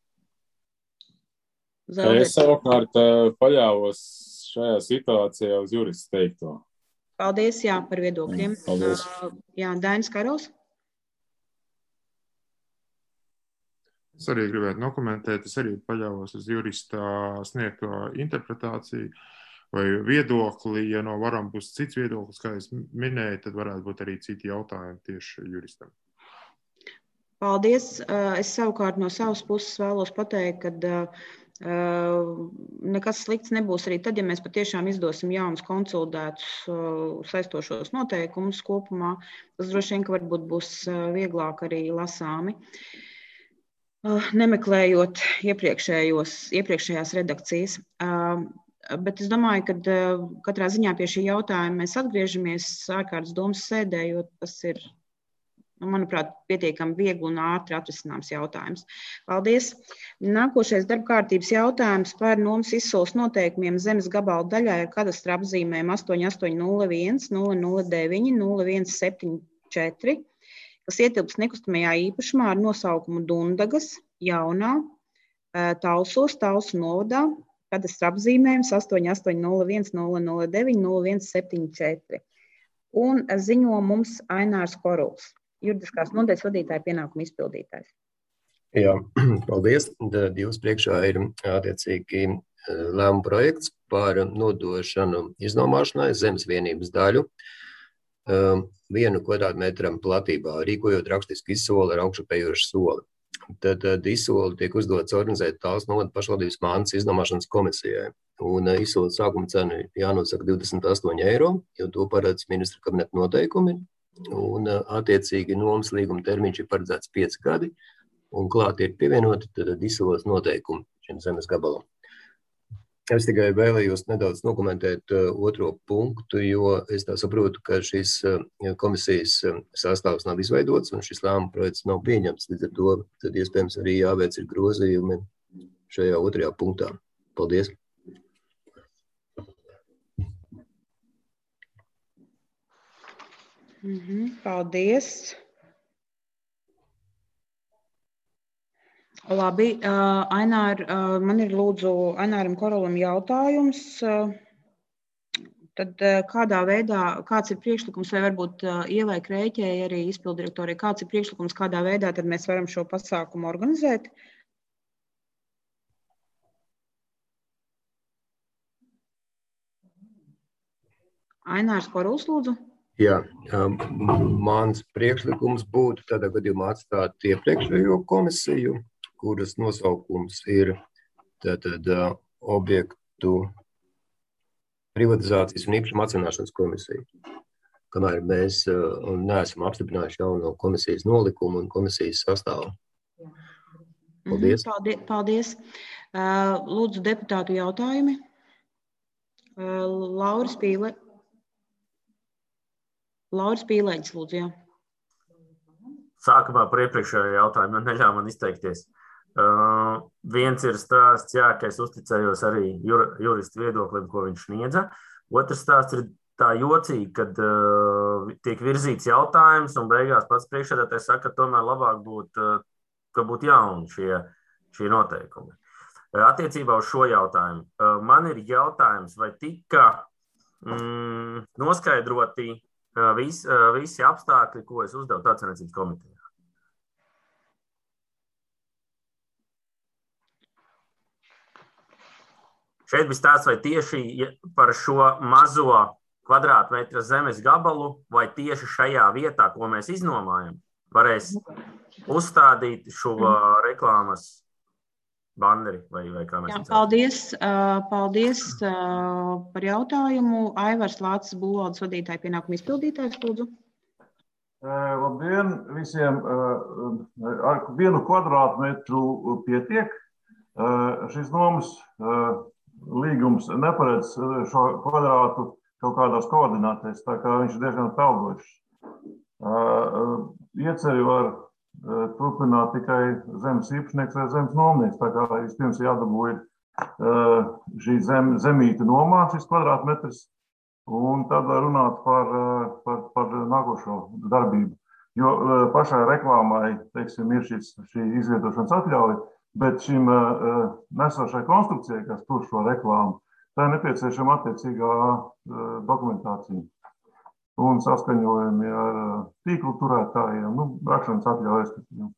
Zaudēt. Es savukārt paļāvos šajā situācijā uz juristu teikto. Paldies, jā, par viedokļiem. Paldies. Jā, Dainis Karols. Es arī gribētu nokomentēt, es arī paļāvos uz jurista sniegto interpretāciju vai viedokli. Ja no varam būs cits viedoklis, kā es minēju, tad varētu būt arī citi jautājumi tieši juristam. Paldies. Es savukārt no savas puses vēlos pateikt, ka nekas slikts nebūs arī tad, ja mēs patiešām izdosim jaunus konsolidētus saistošos noteikumus kopumā. Tas droši vien, ka varbūt būs vieglāk arī lasāmi, nemeklējot iepriekšējos, iepriekšējās redakcijas. Bet es domāju, ka katrā ziņā pie šī jautājuma mēs atgriežamies ārkārtas domas sēdē, jo tas ir, manuprāt, pietiekami viegli un ātri atrisināms jautājums. Paldies. Nākošais darba kārtības jautājums par nomas izsoles noteikumiem zemes gabala daļai ar kadastra apzīmēm astoņi astoņi nulle viens nulle nulle deviņi nulle viens septiņi četri, kas ietilpst nekustamajā īpašumā ar nosaukumu Dundagas, Jaunā, Talsos, Talsu novadā, kadastra apzīmējums astoņi astoņi nulle viens nulle nulle deviņi nulle viens septiņi četri. Un ziņo mums Ainārs Koruls, juridiskās nodaļas vadītāja pienākumu izpildītājs. Jā, paldies. Tad jūs priekšā ir attiecīgi lēmuma projekts par nodošanu iznomāšanai zemes vienības daļu vienu kvadrātmetram platībā, rīkojot rakstisku izsoli ar augšupējošu soli. Tad, tad izsoli tiek uzdots organizēt Talsu novada pašvaldības mājas iznomāšanas komisijai. Un izsoles sākuma cena jānosaka divdesmit astoņi eiro, jo to paredz ministra kabineta noteikumi. Un attiecīgi nomas līguma termiņš ir paredzēts pieci gadi, un klāt ir pievienoti tad izsoles noteikumi šim zemes gabalam. Es tikai vēlējos nedaudz nokomentēt otro punktu, jo es tā saprotu, ka šīs komisijas sastāvs nav izveidots, un šis lēmuma projekts nav pieņemts. Līdz ar to tad iespējams arī jāveic ir grozījumi šajā otrajā punktā. Paldies! Paldies! Labi, Ainār, man ir lūdzu Aināram Korulam jautājums. Tad kādā veidā, kāds ir priekšlikums, vai varbūt Ievai Krēķei arī izpildirektorai, kāds ir priekšlikums, kādā veidā tad mēs varam šo pasākumu organizēt? Ainārs Koruls, lūdzu. Jā, mans priekšlikums būtu tādā gadījumā atstāt iepriekšējo komisiju, kuras nosaukums ir tātad objektu privatizācijas un īpašuma atsevināšanas komisija. Kamēr mēs neesam apstiprinājuši jauno komisijas nolikumu un komisijas sastāvu. Paldies. Paldies. Paldies. Lūdzu deputātu jautājumi. Lauris Pīle. Lauris Pīlēģis, lūdzu, jā. Sākumā par iepriekšējo jautājumu man neļāva man izteikties. Uh, viens ir stāsts, jā, ka es uzticējos arī jur, juristu viedoklim, ko viņš sniedza. Otrs stāsts ir tā jocīgi, kad uh, tiek virzīts jautājums un beigās pats priekšsēdētājs saka, ka tomēr labāk būtu, uh, ka būtu jauni šie, šie noteikumi. Uh, attiecībā uz šo jautājumu. Uh, man ir jautājums, vai tika mm, noskaidroti uh, vis, uh, visi apstākļi, ko es uzdevu Tautssaimniecības komitejā. Šeit bija stāsts, vai tieši par šo mazo kvadrātmetra zemes gabalu, vai tieši šajā vietā, ko mēs iznomājam, varēs uzstādīt šo reklāmas banneri vai, vai kā mēs Jā, paldies, paldies par jautājumu. Aivars Lācis, būvvaldes vadītāja pienākumu izpildītājs, lūdzu. Labdien visiem. Ar vienu kvadrātmetru pietiek. Šis nomas līgums neparedz šo kvadrātu kaut kādās koordinātēs, tā kā viņš ir diezgan peldošs. Ieceri var turpināt tikai zemes īpašnieks vai zemes nomnieks, tā kā vispirms jādabū ir šī zem, zemīta nomā, šis kvadrātmetrs, un tad var runāt par, par, par nākošo darbību. Jo pašai reklāmai, teiksim, ir šis, šī izvietošanas atļauja, bet šim nesošai konstrukcijai, kas tur šo reklāmu, tā ir nepieciešama attiecīgā dokumentācija un saskaņojumi ar tīklu turētājiem, nu, braukšanas atļaujas.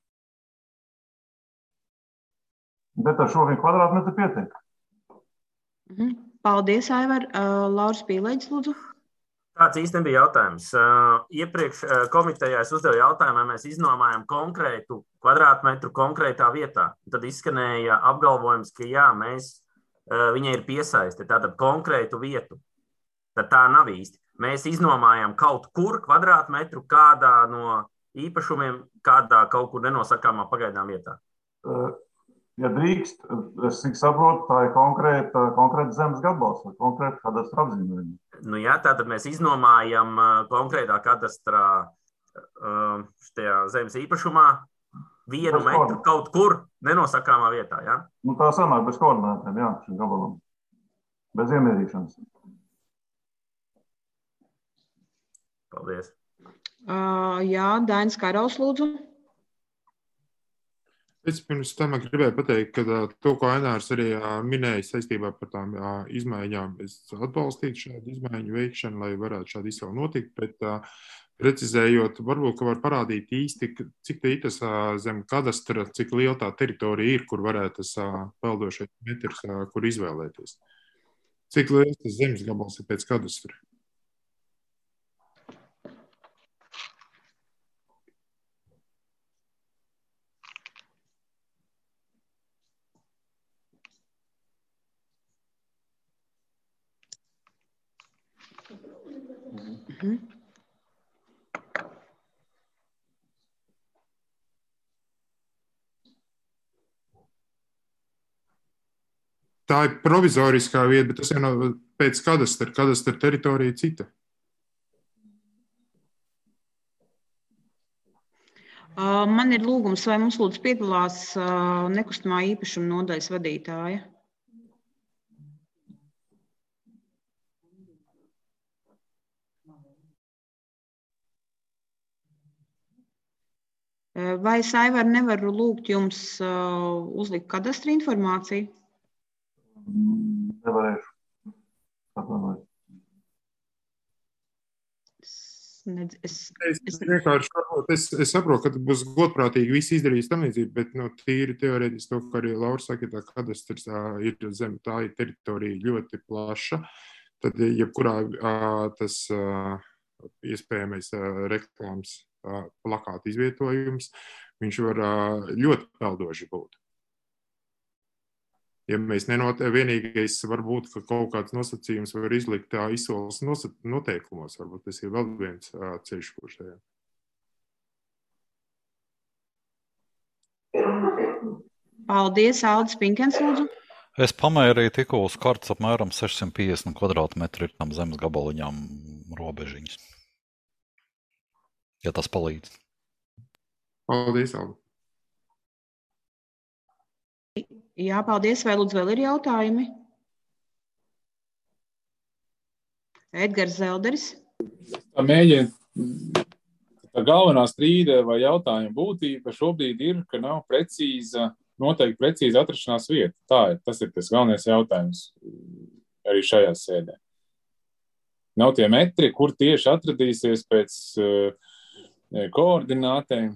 Bet ar šo vienu kvadrātmetru pietiek. Paldies, Aivar. Lauris Pīlēģis, lūdzu. Tāds īstenībā bija jautājums. Iepriekš komitejā es uzdevu jautājumu, vai mēs iznomājam konkrētu kvadrātmetru konkrētā vietā. Tad izskanēja apgalvojums, ka jā, mēs, viņai ir piesaisti, tātad konkrētu vietu. Tad tā nav īsti. Mēs iznomājam kaut kur kvadrātmetru kādā no īpašumiem, kādā kaut kur nenosakāmā pagaidām vietā. Ja drīkst, es cik saprotu, tā ir konkrēta, konkrēta zemes gabals vai konkrēta kadastra apzīmējuma. Nu jā, tātad mēs iznomājam konkrētā kadastrā štajā zemes īpašumā vienu metru kaut kur nenosakāmā vietā, jā? Nu tā sanāk bez koordinātiem, jā, šim gabalam. Bez iemierīšanas. Paldies. Uh, jā, Dainis Karaus, lūdzu. Es pirms tam gribēju pateikt, ka uh, to, ko Ainārs arī uh, minēja saistībā par tām uh, izmaiņām, es atbalstītu šādu izmaiņu veikšanu, lai varētu šādi izvēle notikt, bet uh, precizējot, varbūt, ka var parādīt īsti, cik te ir tas uh, zem kadastra, cik liela tā teritorija ir, kur varētu tas uh, peldošais metrs, uh, kur izvēlēties. Cik liels tas zemes gabals ir pēc kadastra? Tā ir provizoriskā vieta, bet tas jau nav pēc kadastra. Kadastra teritorija cita. Man ir lūgums, vai mums lūdzu piedalās nekustamā īpašuma nodaļas vadītāja. Vai es, Aivar, nevaru lūgt jums uzlikt kadastra informāciju? Nevarēšu. Atvainojiet. Es, es, es, es, vienkārši, es, es saprotu, ka būs godprātīgi visi izdarījis tam līdzīgi, bet no tīri teorētiski to, ka arī Laura saka, tā kadastrs ir zem, tā ir teritorija ļoti plaša, tad jebkurā tas iespējamais reklāmas plakāta izvietojums, viņš var ļoti peldoši būt. Ja mēs nenot, vienīgais varbūt, ka kaut kāds nosacījums var izlikt izsoles noteikumos, varbūt tas ir vēl viens ceļš, kurš tajā. Paldies, Aldis Pinkens, lūdzu. Es pamērīju tikko uz kartas apmēram sešsimt piecdesmit kvadrātmetri ir tam zemes gabaliņām robežiņas. Ja tas palīdz. Paldies, Aldi. Jā, paldies. Vai lūdzu vēl ir jautājumi? Edgars Zelderis. Tā mēģina, tā galvenā strīda vai jautājuma būtība šobrīd ir, ka nav precīza, noteikti precīza atrašanās vieta. Tā ir, tas ir tas galvenais jautājums arī šajā sēdē. Nav tie metri, kur tieši atradīsies pēc uh, koordinātēm.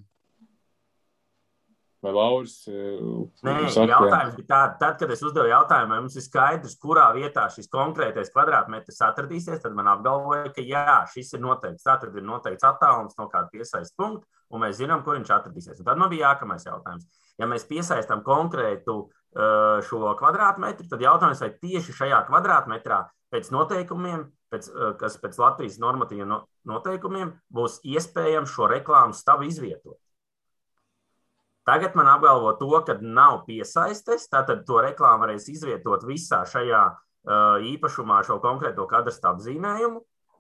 Vai Lauris? Nē, jautājums bija tā, tad, kad es uzdevu jautājumu, vai mums ir skaidrs, kurā vietā šis konkrētais kvadrātmetrs atradīsies, tad man apgalvoja, ka jā, šis ir noteikts. Tā tad ir noteikts attālums no kāda piesaista punkta, un mēs zinām, kur viņš atradīsies. Un tad man bija jākamais jautājums. Ja mēs piesaistām konkrētu šo kvadrātmetru, tad jautājums, vai tieši šajā kvadrātmetrā pēc noteikumiem, pēc, kas pēc Latvijas normatīvu noteikumiem, būs iespējams šo reklāmu stabu izvietot. Tagad man apgalvo to, ka nav piesaistes, tātad to reklāmu varēs izvietot visā šajā īpašumā šo konkrēto kadastra apzīmējumu,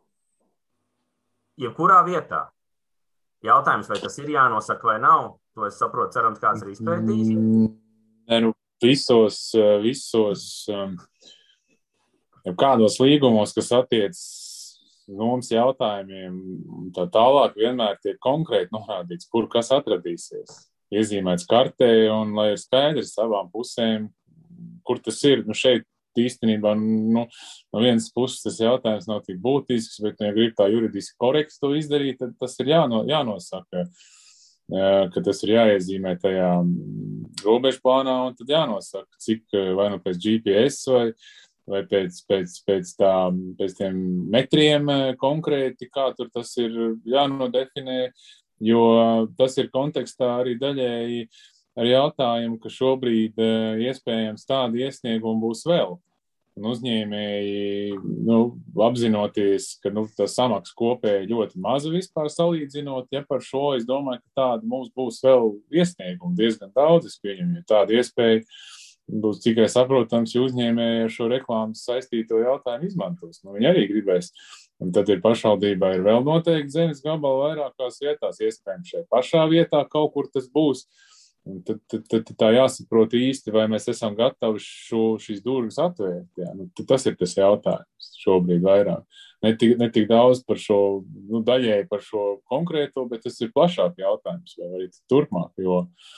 jebkurā vietā. Jautājums, vai tas ir jānosaka vai nav, to es saprotu, cerams, kāds arī izpētīs. Ne, nu, visos, visos, kādos līgumos, kas attiec mums jautājumiem, tā tālāk vienmēr tiek konkrēti norādīts, kur kas atradīsies. Iezīmēts kartē, un lai ir skaidrs abām pusēm, kur tas ir. Nu, šeit īstenībā, nu, no vienas puses tas jautājums nav tik būtisks, bet, ja grib tā juridiski korekti to izdarīt, tad tas ir jāno, jānosaka, ka tas ir jāiezīmē tajā robežplānā, un tad jānosaka, cik vai nu pēc G P S vai, vai pēc, pēc, pēc, tā, pēc tiem metriem konkrēti, kā tur tas ir jānodefinē, jo tas ir kontekstā arī daļēji ar jautājumu, ka šobrīd iespējams tādi iesniegumi būs vēl. Un uzņēmēji, nu, apzinoties, ka nu, tā samaksa kopēji ļoti maza vispār salīdzinot, ja par šo, es domāju, ka tāda mums būs vēl iesniegumi diezgan daudz, es pieņemu, jo tāda iespēja būs tikai saprotams, ja uzņēmēji ar šo reklāmas saistīto jautājumu izmantos. Nu, viņi arī gribēs. Un tad ir pašvaldībā ir vēl noteikti zemes gabali vairākās vietās, iespējams šajā pašā vietā kaut kur tas būs. Un tad, tad, tad tā jāsaprot īsti, vai mēs esam gatavi šo, šīs durvis atvērt. Jā. Nu, tas ir tas jautājums šobrīd vairāk. Ne tik, ne tik daudz par šo, nu, daļēji par šo konkrēto, bet tas ir plašāk jautājums, vai arī turpmāk, jo,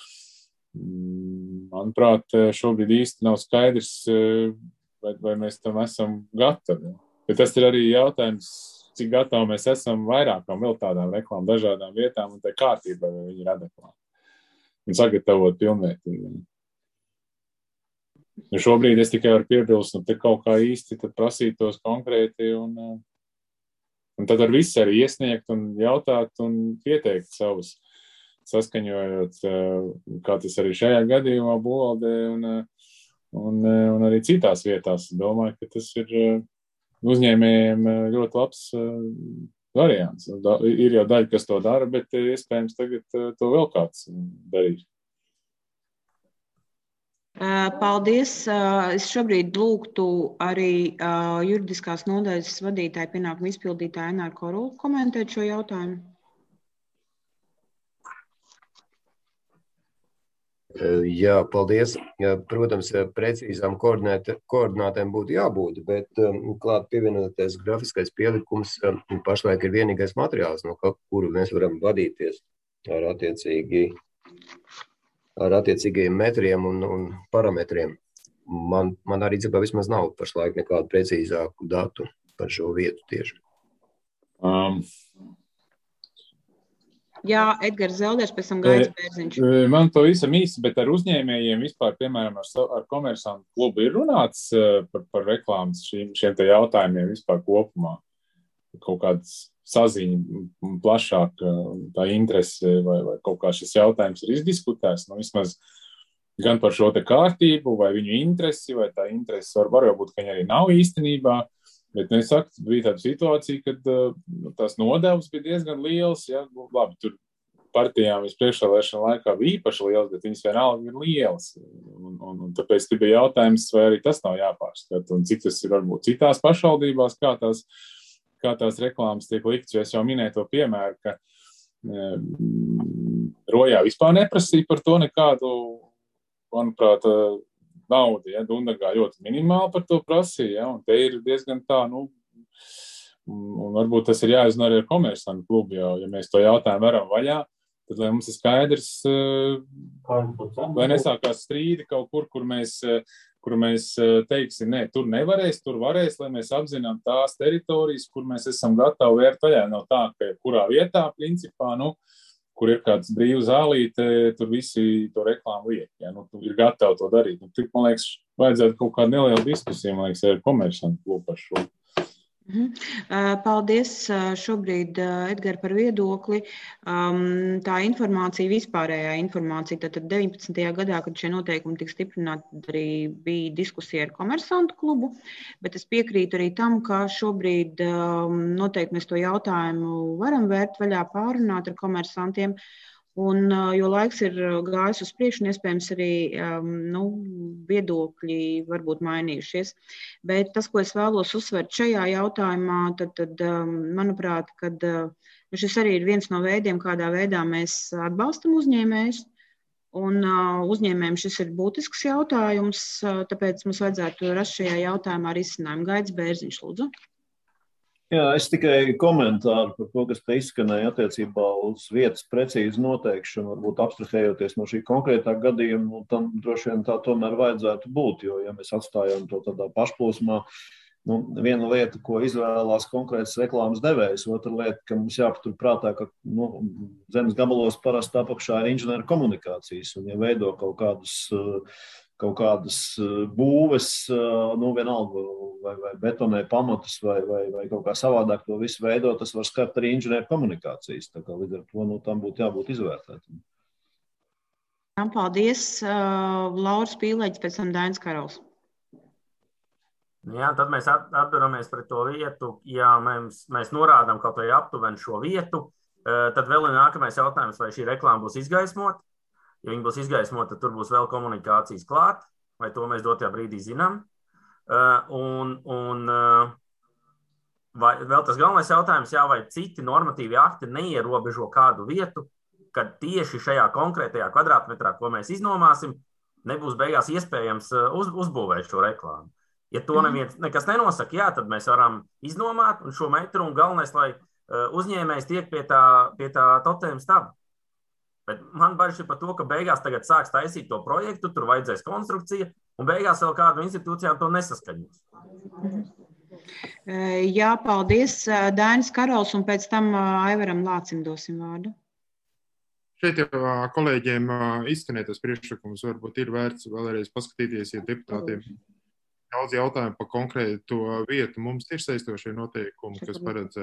manuprāt, šobrīd īsti nav skaidrs, vai, vai mēs tam esam gatavi. Bet tas ir arī jautājums, cik gatavi mēs esam vairākām vēl tādām reklām, dažādām vietām, un tā kārtība, vai viņi ir adekvāti. Un sagatavot pilnvērtīgi. Nu, šobrīd es tikai varu piebilst, un te kaut kā īsti tad prasītos konkrēti, un, un tad var viss arī iesniegt un jautāt un pieteikt savus, saskaņojot, kā tas arī šajā gadījumā Buldē un, un, un arī citās vietās. Domāju, ka tas ir uzņēmējiem ļoti labs variants. Ir jau daļa, kas to dara, bet iespējams tagad to vēl kāds darīs. Paldies. Es šobrīd lūgtu arī juridiskās nodaļas vadītāju pienākumu izpildītāju Aināru Korulu komentēt šo jautājumu. Jā, paldies. Protams, precīzām koordinātēm būtu jābūt, bet klāt pievienoties grafiskais pielikums pašlaik ir vienīgais materiāls, no kuru mēs varam vadīties ar, attiecīgi, ar attiecīgajiem metriem un, un parametriem. Man, man arī dzirdā vismaz nav pašlaik nekādu precīzāku datu par šo vietu tieši. Um. Jā, Edgars Zelders, pēc tam Gaits Bērziņš. Man pavisam īsi, bet ar uzņēmējiem vispār, piemēram, ar, ar komersantu klubu ir runāts par, par reklāmas šiem, šiem te jautājumiem vispār kopumā. Kaut kāds saziņa plašāk, tā interese vai, vai kaut kā šis jautājums ir izdiskutēts. Nu, vismaz gan par šo te kārtību, vai viņu interesi, vai tā interese var, var jau būt, ka viņi arī nav īstenībā. Bet, nu, es saku, bija tāda situācija, kad uh, tās nodevas bija diezgan liels, ja, labi, tur partijām vispriekšvēlēšana laikā bija īpaši liels, bet viņas vienalga ir lielas. Un, un, un tāpēc te bija jautājums, vai arī tas nav jāpārskat, un cik tas ir varbūt citās pašvaldībās, kā tās, kā tās reklāmas tiek likts, jo es jau minēju to piemēru, ka um, Rojā vispār neprasīja par to nekādu, manuprāt, uh, nauda, ja, Dundagā ļoti minimāli par to prasīja, ja, un te ir diezgan tā, nu, un varbūt tas ir jāizna arī ar komersantu klubu, jo, ja mēs to jautājumu varam vaļā, tad, lai mums ir skaidrs, lai nesākās strīdi kaut kur, kur mēs, kur mēs teiksim, nē, tur nevarēs, tur varēs, lai mēs apzinām tās teritorijas, kur mēs esam gatavi vērt vaļā, nav tā, ka kurā vietā, principā, nu, kur ir kāds brīvs zālīte, tur visi to reklāmu liek, ja, nu, ir gatavi to darīt. Nu, tik, man liekas, vajadzētu kaut kādu nelielu diskusiju, man liekas, ar komersantu klubu par šo. Paldies šobrīd, Edgar, par viedokli. Tā informācija, vispārējā informācija, tad deviņpadsmitajā gadā, kad šie noteikumi tika stiprināti, arī bija diskusija ar Komersantu klubu, bet es piekrītu arī tam, ka šobrīd noteikti mēs to jautājumu varam vērt vaļā, pārunāt ar komersantiem. Un, jo laiks ir gājis uz priekšu, un iespējams arī nu, viedokļi varbūt mainījušies. Bet tas, ko es vēlos uzsvērt šajā jautājumā, tad, tad manuprāt, kad šis arī ir viens no veidiem, kādā veidā mēs atbalstam uzņēmējus. Un uzņēmējiem šis ir būtisks jautājums, tāpēc mums vajadzētu rast šajā jautājumā risinājumu. Gaidis Bērziņš, lūdzu. Jā, es tikai komentāru par to, kas te izskanēja attiecībā uz vietas precīzi noteikšanu, varbūt abstrahējoties no šī konkrētā gadījuma, nu, tam droši vien tā tomēr vajadzētu būt, jo, ja mēs atstājam to tādā pašplūsmā, nu, viena lieta, ko izvēlās konkrēts reklāmas devējs, otra lieta, ka mums jāpatur prātā, ka nu, zemes gabalos parasti apakšā ir inženieru komunikācijas, un ja veido kaut kādus kaut kādas būves, nu vienalga, vai, vai betonē pamatus, vai, vai, vai kaut kā savādāk to visu veido, tas var skart arī inženieru komunikācijas. Tā kā līdz ar to nu, tam būtu jābūt izvērtētam. Paldies. Lauris Pīlēģis, pēc tam Dainis Karols. Jā, tad mēs atduramies pret to vietu. Ja mēs, mēs norādām kaut vai aptuveni šo vietu, tad vēl ir nākamais jautājums, vai šī reklāma būs izgaismota. Ja viņi būs izgaismoti, tad tur būs vēl komunikācijas klāt, vai to mēs dotajā brīdī zinām. Un, un vai, vēl tas galvenais jautājums, jā, vai citi normatīvi akti neierobežo kādu vietu, kad tieši šajā konkrētajā kvadrātmetrā, ko mēs iznomāsim, nebūs beigās iespējams uz, uzbūvēt šo reklāmu. Ja to neviens, nekas nenosaka, jā, tad mēs varam iznomāt un šo metru, un galvenais, lai uzņēmējs tiek pie tā, pie tā totēma staba. Bet man bažas ir par to, ka beigās tagad sāks taisīt to projektu, tur vajadzēs konstrukcija, un beigās vēl kādu institūcijām to nesaskaņos. Jā, paldies. Dainis Karols, un pēc tam Aivaram Lācim dosim vārdu. Šeit jau kolēģiem izskanētas priekšlikums, varbūt ir vērts vēlreiz paskatīties, ja deputātiem daudz jautājumu par konkrētu vietu. Mums ir saistošie noteikumi, kas paredz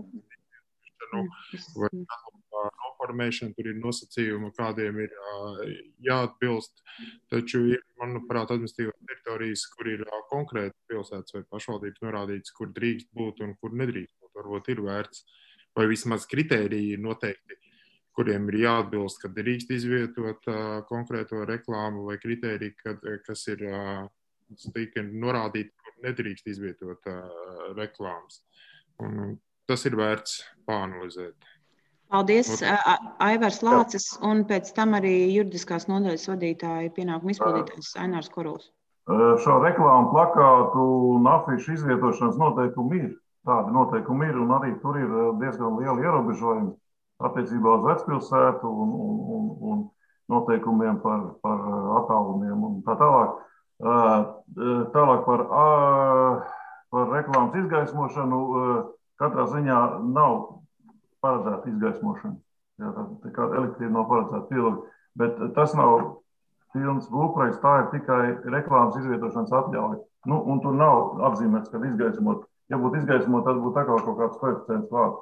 vai noformēšana, tur ir nosacījumi, kādiem ir jāatbilst, taču ir, manuprāt, administratīvās teritorijas, kur ir konkrēti pilsētas vai pašvaldības norādīts, kur drīkst būt un kur nedrīkst būt. Varbūt ir vērts, vai vismaz kritēriji noteikti, kuriem ir jāatbilst, kad drīkst izvietot konkrēto reklāmu, vai kritēriji, kad, kas ir norādīti, kur nedrīkst izvietot reklāmas. Un tas ir vērts pāanalizēt. Paldies, Aivars Lācis, un pēc tam arī juridiskās nodaļas vadītāja pienākuma izpildītājs Ainārs Koruls. Šo reklāmu plakātu un afišu izvietošanas noteikumi ir. Tādi noteikumi ir, un arī tur ir diezgan lieli ierobežojumi attiecībā uz vecpilsētu un, un, un, un noteikumiem par, par attālumiem un tā tālāk. Tālāk par, par reklāmas izgaismošanu katrā ziņā nav paredzēta izgaismošana. Jā, tā, tā kā elektrība nav paredzēta pielāgot, bet tas nav pilns būvprojekts, tā ir tikai reklāmas izvietošanas atļauja. Nu, un tur nav apzīmēts, kad izgaismot. Ja būtu izgaismot, tad būtu atkal kaut kāds koeficients vārds.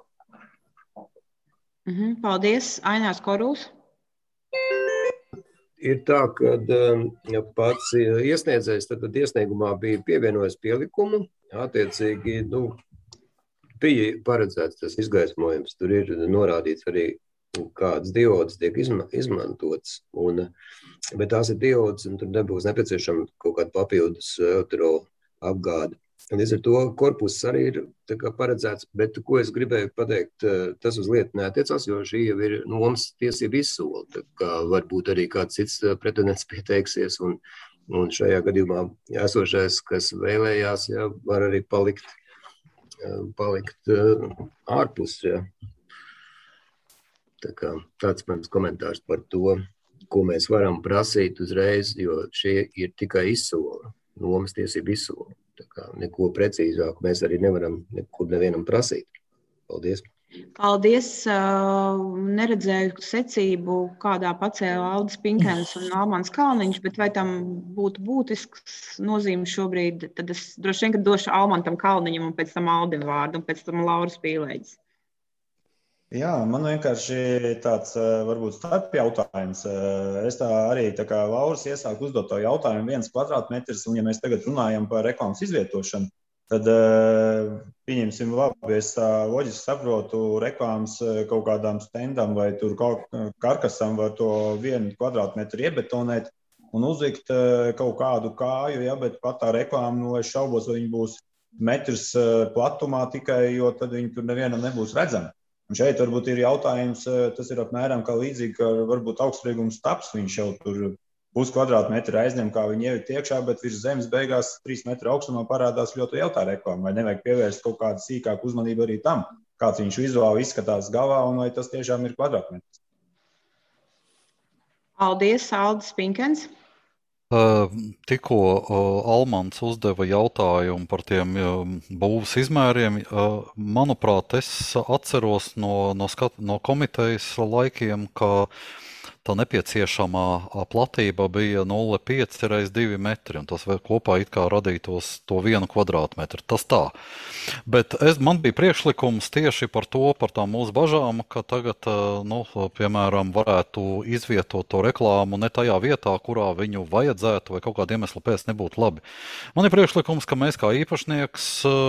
Mhm, paldies. Ainārs Koruls. Ir tā, ka ja pats iesniedzējs tad iesniegumā bija pievienojis pielikumu, attiecīgi, nu, bija paredzēts tas izgaismojums. Tur ir norādīts arī, kādas diodas tiek izma, izmantotas, un, bet tās ir diodas, un tur nebūs nepieciešama kaut kāda papildus elektro apgāde. Un līdz ar to korpus arī ir tā kā paredzēts, bet ko es gribēju pateikt, tas uz lietu neatiecās, jo šī jau ir nomas tiesība izsola, tā kā varbūt arī kāds cits pretendents pieteiksies, un, un šajā gadījumā esošais, kas vēlējās, jā, var arī palikt, palikt ārpus, jā. Tā kā tāds mans komentārs par to, ko mēs varam prasīt uzreiz, jo šie ir tikai izsola, nomas tiesība izsola. Tā kā neko precīzāku mēs arī nevaram nekur nevienam prasīt. Paldies. Paldies. Neredzēju secību, kādā pacēla Aldis Pinkens un Almans Kalniņš, bet vai tam būtu būtisks nozīme šobrīd, tad es droši vien, ka došu Almantam Kalniņam un pēc tam Aldim vārdu un pēc tam Lauras Pīlēģis. Jā, man vienkārši tāds varbūt starp jautājums. Es tā arī tā kā Lauras iesāku uzdot to jautājumu viens kvadrātmetrs, un ja mēs tagad runājam par reklāmas izvietošanu, tad pieņemsim labi, es tā loģiski saprotu reklāmas kaut kādām stendam vai tur kaut karkasam var to vienu kvadrātmetru iebetonēt un uzlikt kaut kādu kāju, ja, bet pat tā reklāma, nu, es šaubos, vai viņi būs metrs platumā tikai, jo tad viņi tur nevienam nebūs redzami. Un šeit varbūt ir jautājums, tas ir apmēram kā līdzīgi, ka varbūt augstspriegums taps, viņš jau tur pus kvadrātmetru aizņem, kā viņi ieviet iekšā, bet virs zemes beigās trīs metru augstumā parādās ļoti jautā reklāma, vai nevajag pievērst kaut kādu sīkāku uzmanību arī tam, kāds viņš vizuāli izskatās galā un vai tas tiešām ir kvadrātmetrs. Paldies, Aldis Pinkens. Tikko Almans uzdeva jautājumu par tiem būvs izmēriem. Manuprāt, es atceros no, no, skat, no komitejas laikiem, ka tā nepieciešamā platība bija nulle pieci reiz divi metri, un tas kopā it kā radītos to vienu kvadrātmetru. Tas tā. Bet es, man bija priekšlikums tieši par to, par tām mūsu bažām, ka tagad, nu, piemēram, varētu izvietot to reklāmu ne tajā vietā, kurā viņu vajadzētu, vai kaut kādu iemeslu pēc nebūtu labi. Man ir priekšlikums, ka mēs kā īpašnieks,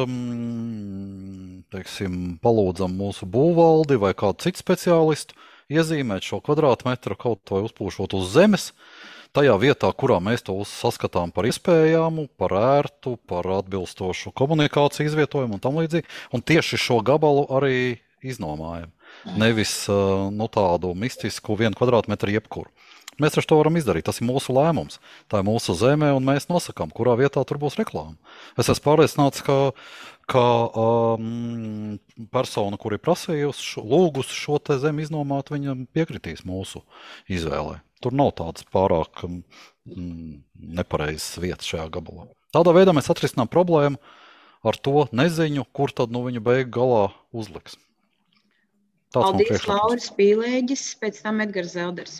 teiksim, palūdzam mūsu būvvaldi vai kādu citu speciālistu, iezīmēt šo kvadrātmetru kaut vai uzpūšot uz zemes, tajā vietā, kurā mēs to saskatām par iespējamu, par ērtu, par atbilstošu komunikāciju izvietojumu un tam līdzīgi, un tieši šo gabalu arī iznomājam. Nevis nu, tādu mistisku vienu kvadrātmetru jebkuru. Mēs taču to varam izdarīt, tas ir mūsu lēmums, tā ir mūsu zeme, un mēs nosakām, kurā vietā tur būs reklāma. Es esmu pārliecināts, ka ka um, persona, kur ir prasījusi, lūgusi šo te zemi iznomāt, viņam piekritīs mūsu izvēlē. Tur nav tādas pārāk mm, nepareizas vietas šajā gabalā. Tādā veidā mēs atrisinām problēmu ar to neziņu, kur tad nu viņu beigu galā uzliks. Tāds Paldies, Lauris Pīlēģis, pēc tam Edgars Zelders.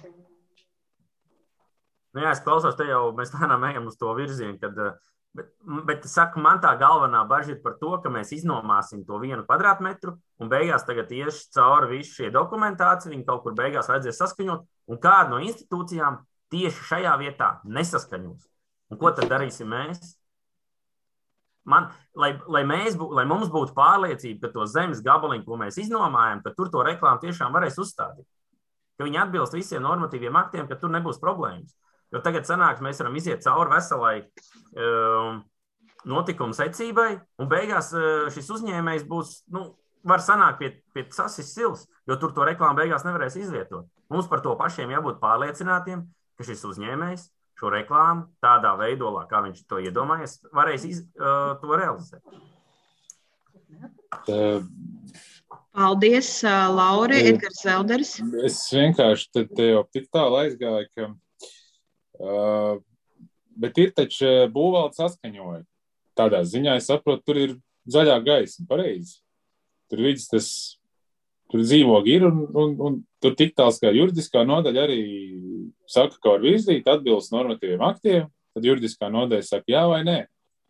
Nu jā, es klausos, te jau mēs lēnām ejam uz to virzienu, kad Bet, bet es saku, man tā galvenā baža ir par to, ka mēs iznomāsim to vienu kvadrātmetru un beigās tagad ieši cauri visu šie dokumentāciju, viņi kaut kur beigās vajadzēs saskaņot, un kāda no institūcijām tieši šajā vietā nesaskaņos. Un ko tad darīsim mēs? Man, lai, lai, mēs bū, lai mums būtu pārliecība, ka to zemes gabaliņu, ko mēs iznomājam, ka tur to reklāmu tiešām varēs uzstādīt. Ka viņi atbilst visiem normatīviem aktiem, ka tur nebūs problēmas. Jo tagad sanāks, mēs varam iziet cauri veselai um, notikumu secībai, un beigās uh, šis uzņēmējs būs, nu, var sanākt pie, pie sasis sils, jo tur to reklāmu beigās nevarēs izvietot. Mums par to pašiem jābūt pārliecinātiem, ka šis uzņēmējs šo reklāmu tādā veidolā, kā viņš to iedomājies, varēs iz, uh, to realizēt. Paldies, uh, Lauri, Edgars Zelders. Es vienkārši te, te jau tik tālu aizgāju, ka Uh, bet ir taču būvvalde saskaņoja. Tādā ziņā es saprotu, tur ir zaļā gaisma, pareizi. Tur vids tas, tur dzīvogi ir un, un, un tur tik tāls kā juridiskā nodaļa arī saka, ka var virzīt, atbilst normatīviem aktiem, tad juridiskā nodaļa saka jā vai nē.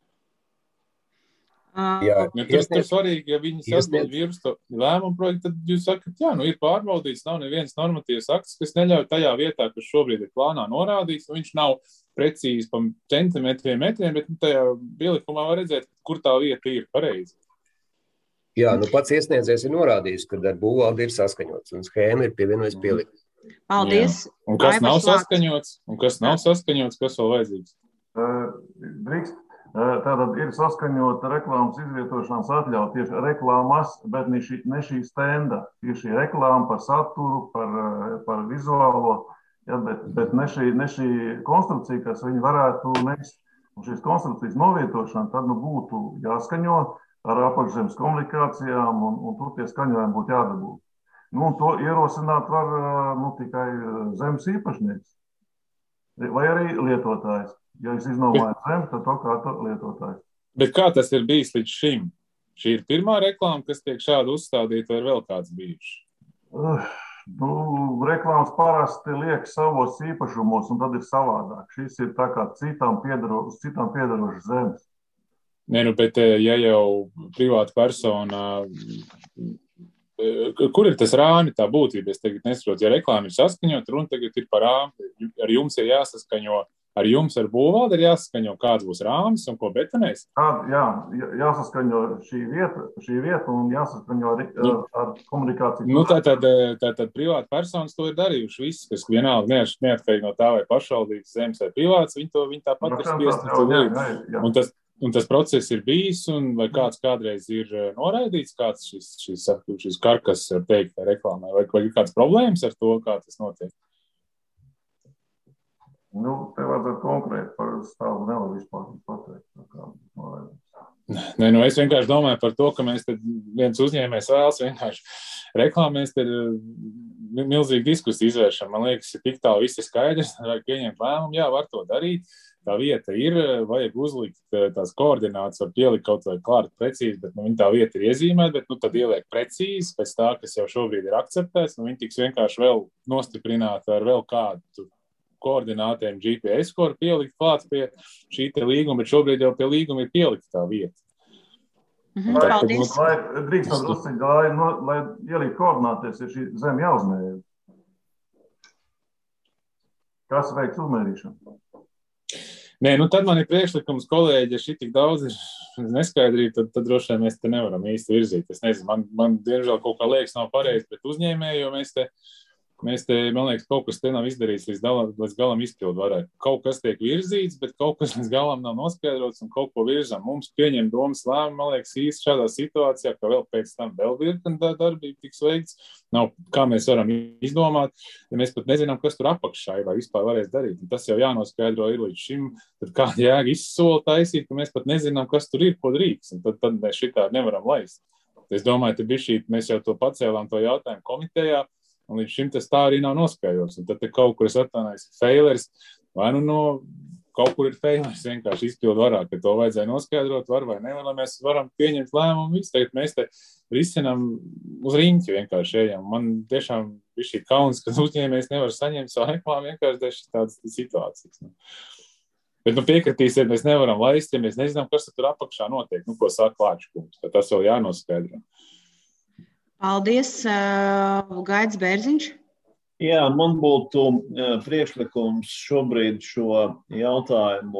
Jā, ja tur, tur svarīgi, ja viņi atbild virus to lēmumu projektu, tad jūs sakat, jā, nu ir pārbaudīts, nav neviens normatīvs akts, kas neļauj tajā vietā, kas šobrīd ir plānā norādīts, un viņš nav precīzi pa centimetriem, metriem, bet tajā pielikumā var redzēt, kur tā vieta ir pareizi. Jā, nu pats iesniedzējs ir norādījis, ka ar būvvaldi ir saskaņots, un schēma ir pievienojis pielikumu. Paldies. Jā. Un kas nav saskaņots, un kas nav saskaņots, kas vēl vajadzīgs? Drīkst. Tātad ir saskaņota reklāmas izvietošanas atļauja tieši reklāmas, bet ne šī, ne šī stenda. Tieši reklāma par saturu, par, par vizuālo, ja, bet, bet ne, šī, ne šī konstrukcija, kas viņi varētu nest. Un šīs konstrukcijas novietošana tad nu būtu jāskaņo ar apakšzemes komunikācijām, un, un tur tie skaņojumi būtu jādabū. Nu, un to ierosināt var nu, tikai zemes īpašnieks vai arī lietotājs. Ja es iznomāju zemi, tad to kā to lietotājs. Bet kā tas ir bijis līdz šim? Šī ir pirmā reklāma, kas tiek šādi uzstādīta, vai ir vēl kāds bijuši? Uh, nu, reklāmas parasti liek savos īpašumos, un tad ir savādāk. Šis ir tā kā citām piedaro, citām piedarošas zemes. Nē, nu, bet ja jau privāta persona, kur ir tas rāmi, tā būtība? Es tagad nesaprotu, ja reklāma ir saskaņot, runa tagad ir par rāmi. Ar jums ir jāsaskaņo, ar jums ar būvvaldi ir jāsaskaņo, kāds būs rāmis un ko betonēs? Jā, jāsaskaņo šī vieta, šī vieta un jāsaskaņo ar, nu, ar komunikāciju. Nu, tātad, tātad privāta personas to ir darījuši visi, kas vienalga neatkarīgi no tā, vai pašvaldības zemes vai privāts, viņi to viņi tāpat ir spiest to darīt. Un tas, un tas process ir bijis, un vai kāds kādreiz ir noraidīts, kāds šis, šis, šis karkas, teikt, reklāmai, vai, vai ir kāds problēmas ar to, kā tas notiek? Nu, tev vajadzētu konkrēti par stāvu nevar vispār pateikt. Nē, nu es vienkārši domāju par to, ka mēs te viens uzņēmējs vēlas vienkārši reklāmu, mēs te milzīgi diskusiju izvēršam. Man liekas, ja tik tālu viss ir skaidrs, vajag pieņemt lēmumu, jā, var to darīt. Tā vieta ir, vajag uzlikt tās koordinātas, var pielikt kaut vai klāt precīzi, bet nu, viņa tā vieta ir iezīmēta, bet nu, tad ieliek precīzi pēc tā, kas jau šobrīd ir akceptēts, nu, viņa tiks vienkārši vēl nostiprināta ar vēl kādu koordinātiem G P S, ko var pielikt klāt pie šī te līguma, bet šobrīd jau pie līguma ir pielikt tā vieta. Mm-hmm. Lai, Paldies. Lai drīkstam drusciņ, lai, no, lai ielikt koordināties, ir šī zeme jāuzmērī. Kas veiks uzmērīšanu? Nē, nu tad man ir priekšlikums, kolēģi, ja šī tik daudz ir neskaidrība, tad, tad droši vien mēs te nevaram īsti virzīt. Es nezinu, man, man diemžēl kaut kā liekas nav pareizi pret uzņēmēju, jo mēs te Mēs te, man liekas, kaut kas te nav izdarīts līdz, dala, līdz galam izpildu varētu. Kaut kas tiek virzīts, bet kaut kas līdz galam nav noskaidrots un kaut ko virzam. Mums pieņem domas lēmumu, man liekas, īsti šādā situācijā, ka vēl pēc tam vēl virkni darbība tiks veikts. Nav, kā mēs varam izdomāt, ja mēs pat nezinām, kas tur apakšā vai vispār varēs darīt. Un tas jau jānoskaidro ir līdz šim, tad kāda jēga izsola taisīt, ka mēs pat nezinām, kas tur ir, ko drīkst. Un tad, tad mēs šitā nevaram laist. Es domāju, ka bišķī mēs jau to pacēlām to jautājumu komitejā. Un līdz šim tas tā arī nav noskaidrots. Un tad te kaut kur es atvainojos failers, vai nu no kaut kur ir failers vienkārši izpildu varā, ka to vajadzēja noskaidrot, var vai nevar, lai mēs varam pieņemt lēmumu. Viss tagad mēs te risinām uz riņķi vienkārši ejam. Man tiešām bija šī kauns, ka uzņēmējs nevar saņemt savu reklāmu vienkārši dēļ tādas situācijas. Bet nu piekritīsiet, mēs nevaram laist, ja mēs nezinām, kas tur apakšā notiek. Nu, ko saka Lāčkungs, tad tas vēl jānoskaidro. Paldies, Gaidis Bērziņš. Jā, man būtu priekšlikums šobrīd šo jautājumu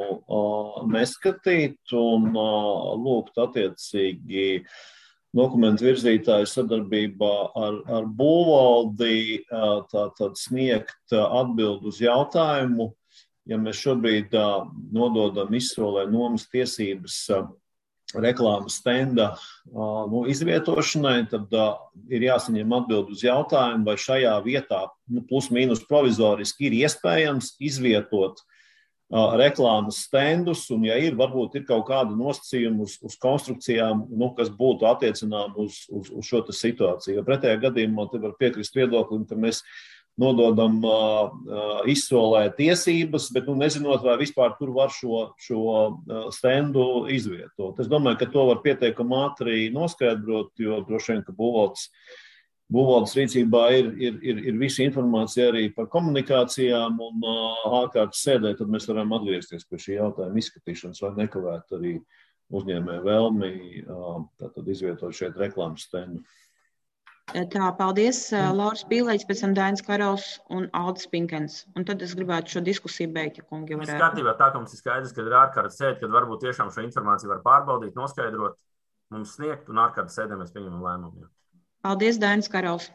neskatīt un lūgt attiecīgi dokumentu virzītāju sadarbībā ar, ar būvvaldi tātad sniegt atbildu uz jautājumu. Ja mēs šobrīd nododam izsolē nomas tiesības reklāmas stenda nu, izvietošanai, tad uh, ir jāsaņem atbild uz jautājumu, vai šajā vietā nu, plus mīnus provizoriski ir iespējams izvietot uh, reklāmas stendus, un ja ir, varbūt ir kaut kāda nosacījuma uz, uz konstrukcijām, nu, kas būtu attiecinām uz, uz, uz šo situāciju. Jo pretējā gadījumā te var piekrist viedoklim, ka mēs nododam uh, izsolē tiesības, bet nu, nezinot, vai vispār tur var šo, šo uh, stendu izvietot. Es domāju, ka to var pietiekami ātri noskaidrot, jo droši vien, ka būvvaldes, būvvaldes rīcībā ir, ir, ir, ir visa informācija arī par komunikācijām un uh, ārkārtas sēdē, tad mēs varam atgriezties pie šī jautājuma izskatīšanas, vai nekavēt arī uzņēmēju vēlmi uh, tātad izvietot šeit reklāmas stendu. Tā, paldies, Lauris Pīlēģis, pēc tam Dainis Karaus un Aldis Pinkens. Un tad es gribētu šo diskusiju beigt, ja kungi varētu. Skatībā tā, ka mums ir skaidrs, ka ir ārkārtas sēde, kad varbūt tiešām šo informāciju var pārbaudīt, noskaidrot, mums sniegt un ārkārtas sēdē mēs pieņemam lēmumu. Paldies, Dainis Karaus.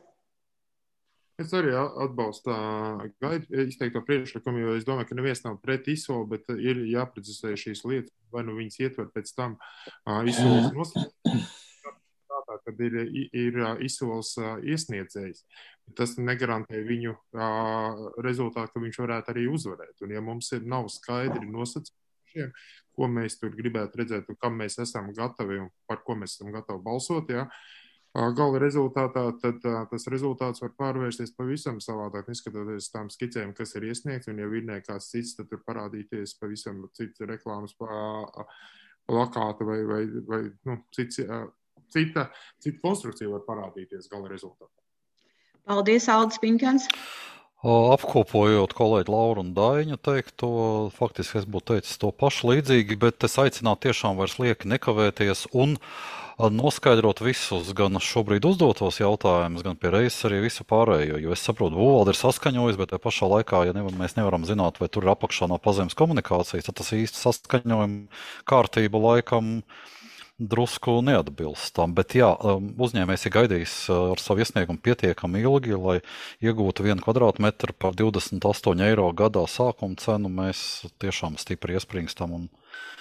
Es arī atbalstu Gaidu izteikto priekšlikumu, jo es domāju, ka neviens nav pret izsoli, bet ir jāprecizē šīs lietas, vai nu viņas ietver pēc tam izsoles nosacījumus. Kad ir, ir izsoles iesniedzējs. Tas negarantē viņu rezultātu, ka viņš varētu arī uzvarēt. Un ja mums ir nav skaidri nosacījumi, ko mēs tur gribētu redzēt un kam mēs esam gatavi un par ko mēs esam gatavi balsot, ja, gala rezultātā, tad tas rezultāts var pārvērsties pavisam savādāk, neskatoties tām skicēm, kas ir iesniegts, un ja ir kāds cits, tad tur parādīties pavisam cits reklāmas plakāta vai, vai, vai nu, cits cita, cita konstrukcija var parādīties gala rezultātā. Paldies, Aldis Piņkens. Apkopojot kolēģi Lauru un Daiņu teikto, faktiski es būtu teicis to pašu līdzīgi, bet es aicinātu tiešām vairs lieki nekavēties un noskaidrot visus gan šobrīd uzdotos jautājumus, gan pie reizes arī visu pārējo, jo es saprotu, būvvalde ir saskaņojis, bet tajā pašā laikā, ja nevar, mēs nevaram zināt, vai tur ir apakšā no pazemes komunikācijas, tad tas īsti saskaņojuma kārtība laikam drusku neatbilst tam, bet jā, uzņēmējs ir gaidījis ar savu iesniegumu pietiekami ilgi, lai iegūtu vienu kvadrātmetru par divdesmit astoņu eiro gadā sākuma cenu. Mēs tiešām stipri iespringstam un,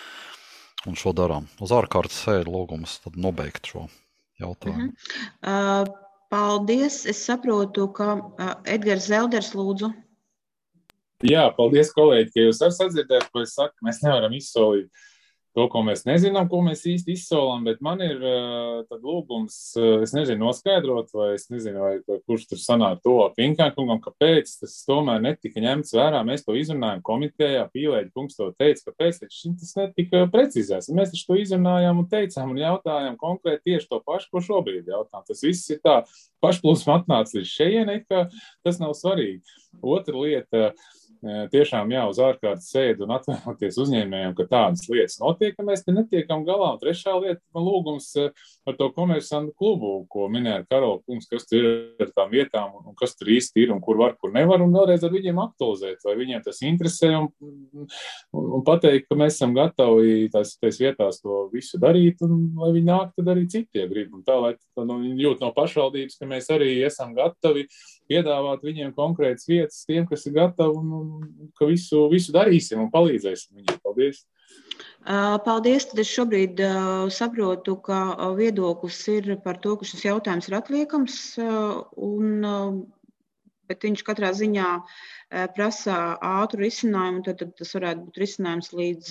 un šo darām. Uz ārkārtas sēdi lūgums tad nobeigt šo jautājumu. Uh-huh. Uh, paldies. Es saprotu, ka uh, Edgars Zelders lūdzu. Jā, paldies, kolēģi, ka jūs esat sadzirdēt, ko es saku. Mēs nevaram izsolīt to, ko mēs nezinām, ko mēs īsti izsolām, bet man ir tad lūgums, es nezinu, noskaidrot, vai es nezinu, vai kurš tur sanāk to Piņkēnkungam, kāpēc tas tomēr netika ņemts vērā. Mēs to izrunājam komitejā, Pīlēģi kungs to teica, kāpēc tas netika precizēts. Mēs taču to izrunājām un teicām un jautājām konkrēti tieši to pašu, ko šobrīd jautājām. Tas viss ir tā pašplūsma atnāca līdz šejienei, ka tas nav svarīgi. Otra lieta, tiešām jā, uz ārkārtas sēdi un atvainoties uzņēmējiem, ka tādas lietas notiek, ka mēs te netiekam galā. Un trešā lieta, man lūgums par to komersantu klubu, ko minēja Karola kungs, kas tur ir ar tām vietām un, un kas tur īsti ir un kur var, kur nevar, un vēlreiz ar viņiem aktualizēt, vai viņiem tas interesē un, un, un pateikt, ka mēs esam gatavi tās, tās vietās to visu darīt, un lai viņi nāk, tad arī citie grib. Un tā, lai nu, jūt no pašvaldības, ka mēs arī esam gatavi piedāvāt viņiem konkrētas vietas tiem, kas ir gatavi un, un ka visu, visu darīsim un palīdzēsim viņiem. Paldies! Paldies! Tad es šobrīd saprotu, ka viedoklis ir par to, ka šis jautājums ir atliekams, un, bet viņš katrā ziņā prasa ātru risinājumu, tad, tad tas varētu būt risinājums līdz,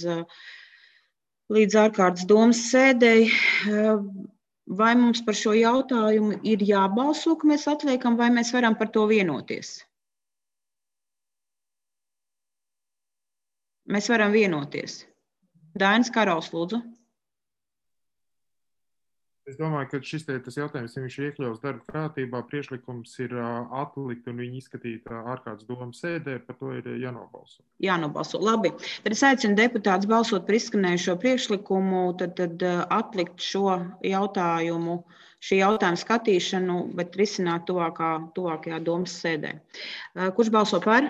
līdz ārkārtas domas sēdei. Vai mums par šo jautājumu ir jābalso, ka mēs atliekam, vai mēs varam par to vienoties? Mēs varam vienoties. Dainis Karols, lūdzu. Es domāju, ka šis te, tas jautājums, ja viņš ir iekļauts darba kārtībā, priekšlikums ir atlikt un viņu izskatīt ārkārtas domas sēdē, par to ir jānobalso. Jānobalso. Labi. Tad es aicinu deputātus balsot par izskanējušo priekšlikumu, tad, tad atlikt šo jautājumu, šī jautājuma skatīšanu, bet risināt tuvākā, tuvākajā domas sēdē. Kurš balso par?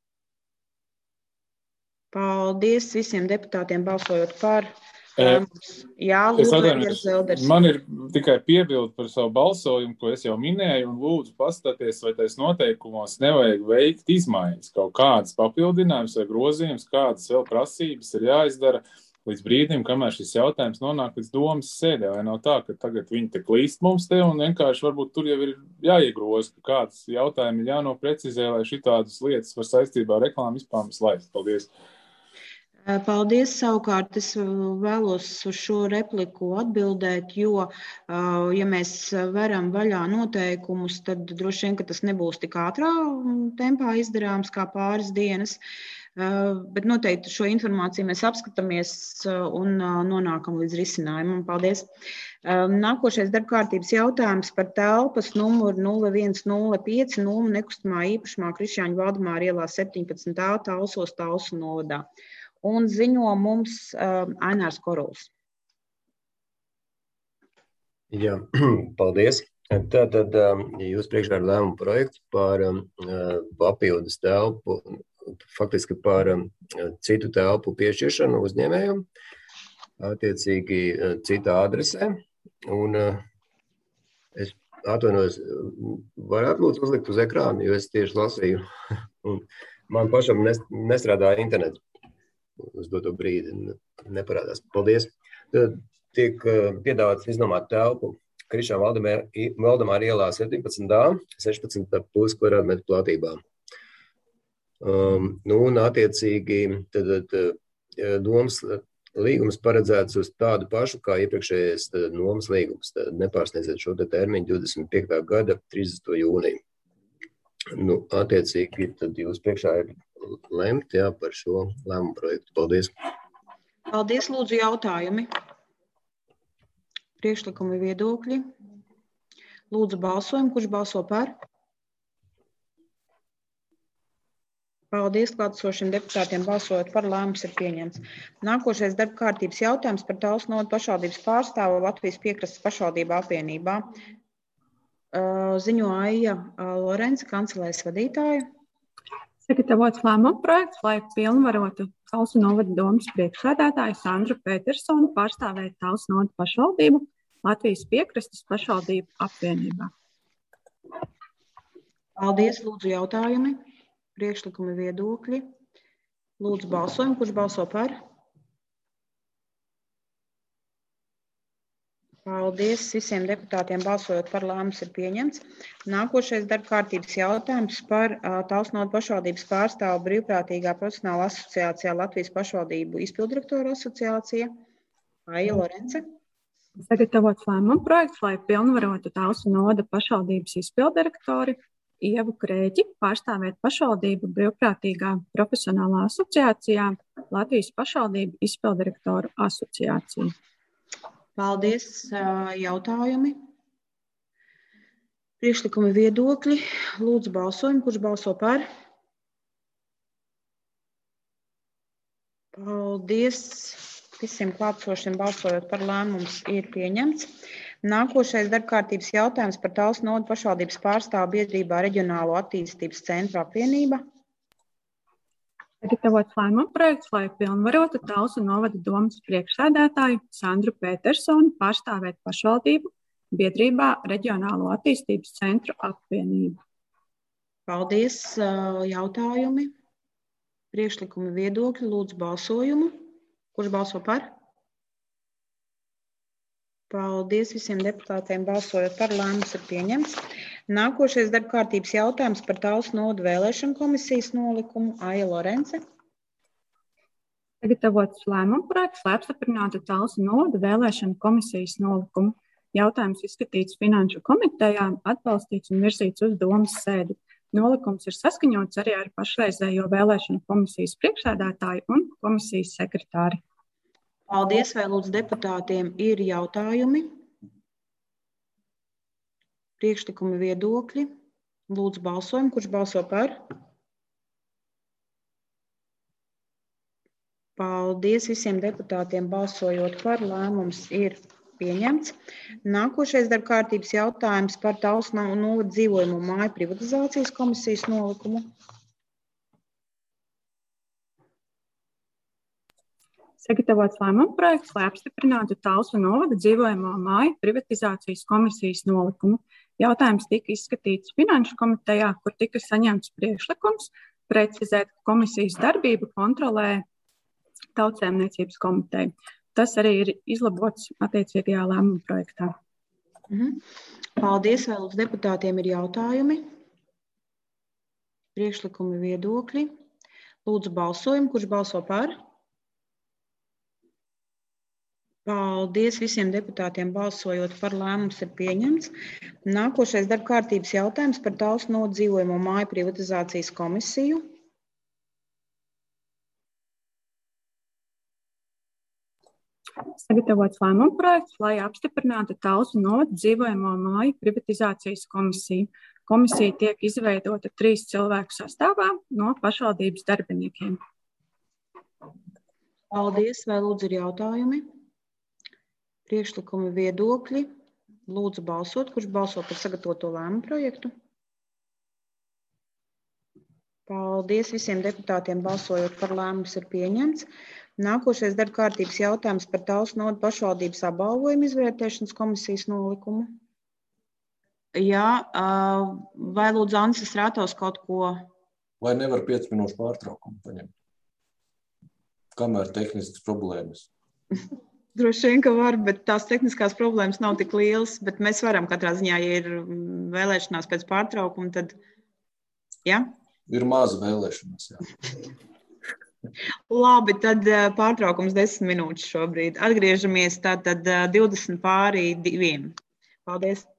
Paldies visiem deputātiem balsojot par. Jā, lūdzu, man ir tikai piebildi par savu balsojumu, ko es jau minēju, un lūdzu paskatīties, vai tais noteikumos nevajag veikt izmaiņas, kaut kādas papildinājumus vai grozījumus, kādas vēl prasības ir jāizdara līdz brīdim, kamēr šis jautājums nonāk līdz domas sēdē, vai nav tā, ka tagad viņi te klīst mums te, un vienkārši varbūt tur jau ir jāiegroza, ka kādas jautājumi ir jānoprecizē, lai šitādas lietas var saistībā ar reklāmu izpāmas laist. Paldies! Paldies. Savukārt es vēlos uz šo repliku atbildēt, jo, ja mēs varam vaļā noteikumus, tad droši vien, ka tas nebūs tik ātrā tempā izdarāms kā pāris dienas, bet noteikti šo informāciju mēs apskatāmies un nonākam līdz risinājumam. Paldies. Nākošais darbkārtības jautājums par telpas numuru nulle viens nulle pieci nulle nekustamā īpašumā Krišjāņu Valdemāra ielā septiņpadsmit A Talsos Talsu novadā. Un ziņo mums uh, Ainārs Koruls. Jā, paldies. Tātad um, jūs priekšā ir lēmumu projekts par um, papildus telpu, faktiski par um, citu telpu piešķiršanu uzņēmējiem, attiecīgi uh, citā adresē. Un uh, es atvainojos, varētu lūdzu uzlikt uz ekrānu, jo es tieši lasīju. Un man pašam nes, nestrādāja internets. Uz doto brīdi neparādās. Paldies. Tad tiek piedāvāts iznomāt telpu Krišjāņu Valdemāra ielā septiņpadsmit A, sešpadsmit komats pieci kvadrātmetru platībā. Um, nu, un attiecīgi tad, tad domas līgums paredzēts uz tādu pašu kā iepriekšējais nomas līgums. Tad nepārsniedziet šo te termiņu divdesmit piektā gada trīsdesmito jūniju. Nu, attiecīgi tad jūs priekšā ir lemt, jā, par šo lēmumu projektu. Paldies. Paldies, lūdzu, jautājumi. Priekšlikumi, viedokļi. Lūdzu balsojumu. Kurš balso par? Paldies klātesošiem deputātiem. Balsojot par, lēmums ir pieņemts. Nākošais darba kārtības jautājums par Talsu novada pašvaldības pārstāvu Latvijas piekrastes pašvaldību apvienībā. Ziņo Aija Lorence, kancelēs vadītāja. Sagatavots lēmuma projekts, lai pilnvarotu Talsu novada domes priekšsēdētāju Sandru Petersonu pārstāvēt Talsu novada pašvaldību Latvijas piekrastes pašvaldību apvienībā. Paldies, lūdzu jautājumi. Priekšlikumi, viedokļi. Lūdzu balsojumu. Kurš balso par? Paldies visiem deputātiem. Balsojot par, lēmums ir pieņemts. Nākošais darba kārtības jautājums par Talsu novada pašvaldības pārstāvu brīvprātīgā profesionāla asociācijā Latvijas pašvaldību izpildirektoru asociācija. Aija Lorence. Sagatavots lēmuma projekts, lai pilnvarotu Talsu novada pašvaldības izpildirektori Ievu Krēķi pārstāvēt pašvaldību brīvprātīgā profesionālā asociācijā Latvijas pašvaldību izpildirektoru asociācija. Paldies. Jautājumi. Priekšlikumi, viedokļi. Lūdzu balsojumu. Kurš balso par? Paldies. Visiem klātsošiem balsojot par, lēmums ir pieņemts. Nākošais darbkārtības jautājums par Talsu novada pašvaldības pārstāvu biedrībā Reģionālo attīstības centru apvienība. Sagatavots lēmuma projekts, lai pilnvarotu Talsu novada domes priekšsēdētāju Sandru Petersonu pārstāvēt pašvaldību biedrībā Reģionālo attīstības centru apvienība. Paldies. Jautājumi. Priekšlikumi, viedokļi. Lūdzu balsojumu. Kurš balso par? Paldies visiem deputātiem. Balsojot par, lēmums ir pieņemts. Nākošais darba kārtības jautājums par Talsu novada vēlēšanu komisijas nolikumu. Aija Lorence. Sagatavots lēmuma projekts, lai apstiprinātu Talsu novada vēlēšanu komisijas nolikumu. Jautājums izskatīts Finanšu komitejā, atbalstīts un virzīts uz domes sēdi. Nolikums ir saskaņots arī ar pašreizējo vēlēšanu komisijas priekšsēdētāju un komisijas sekretāri. Paldies. Vai lūdzu deputātiem ir jautājumi? Priekšlikumi, viedokļi. Lūdzu balsojumu. Kurš balso par? Paldies visiem deputātiem. Balsojot par, lēmums ir pieņemts. Nākošais darba kārtības jautājums par Talsu novada dzīvojamo māju privatizācijas komisijas nolikumu. Sagatavots lēmuma projekts, lai apstiprinātu Talsu novada dzīvojamo māju privatizācijas komisijas nolikumu. Jautājums tika izskatīts Finanšu komitejā, kur tika saņemts priekšlikums precizēt komisijas darbību kontrolē Tautsēmniecības komiteja. Tas arī ir izlabots attiecīgajā lēmuma projektā. Mhm. Paldies. Vai lūdzu deputātiem ir jautājumi? Priekšlikumi, viedokļi. Lūdzu balsojumu. Kurš balso par? Paldies visiem deputātiem. Balsojot par, lēmums ir pieņemts. Nākošais darba kārtības jautājums par Talsu novada dzīvojamo māju privatizācijas komisiju. Sagatavots lēmuma projekts, lai apstiprinātu Talsu novada dzīvojamo māju privatizācijas komisiju. Komisija tiek izveidota trīs cilvēku sastāvā no pašvaldības darbiniekiem. Paldies. Vai lūdzu ir jautājumi? Priekšlikumi, viedokļi. Lūdzu balsot. Kurš balso par sagatavoto lēmumu projektu? Paldies visiem deputātiem. Balsojot par, lēmums ir pieņemts. Nākošais darba kārtības jautājums par Talsu novada pašvaldības apbalvojumu izvērtēšanas komisijas nolikumu. Jā, vai lūdzu Ansis Rātaus kaut ko? Vai nevar piec minūšu pārtraukumu paņemt? Kamēr tehniskas problēmas? Droši vien, ka var, bet tās tehniskās problēmas nav tik lielas, bet mēs varam katrā ziņā, ja ir vēlēšanās pēc pārtraukuma, tad, jā? Ir maza vēlēšanās, jā. Labi, tad pārtraukums desmit minūtes šobrīd. Atgriežamies tātad divdesmit pāri diviem. Paldies!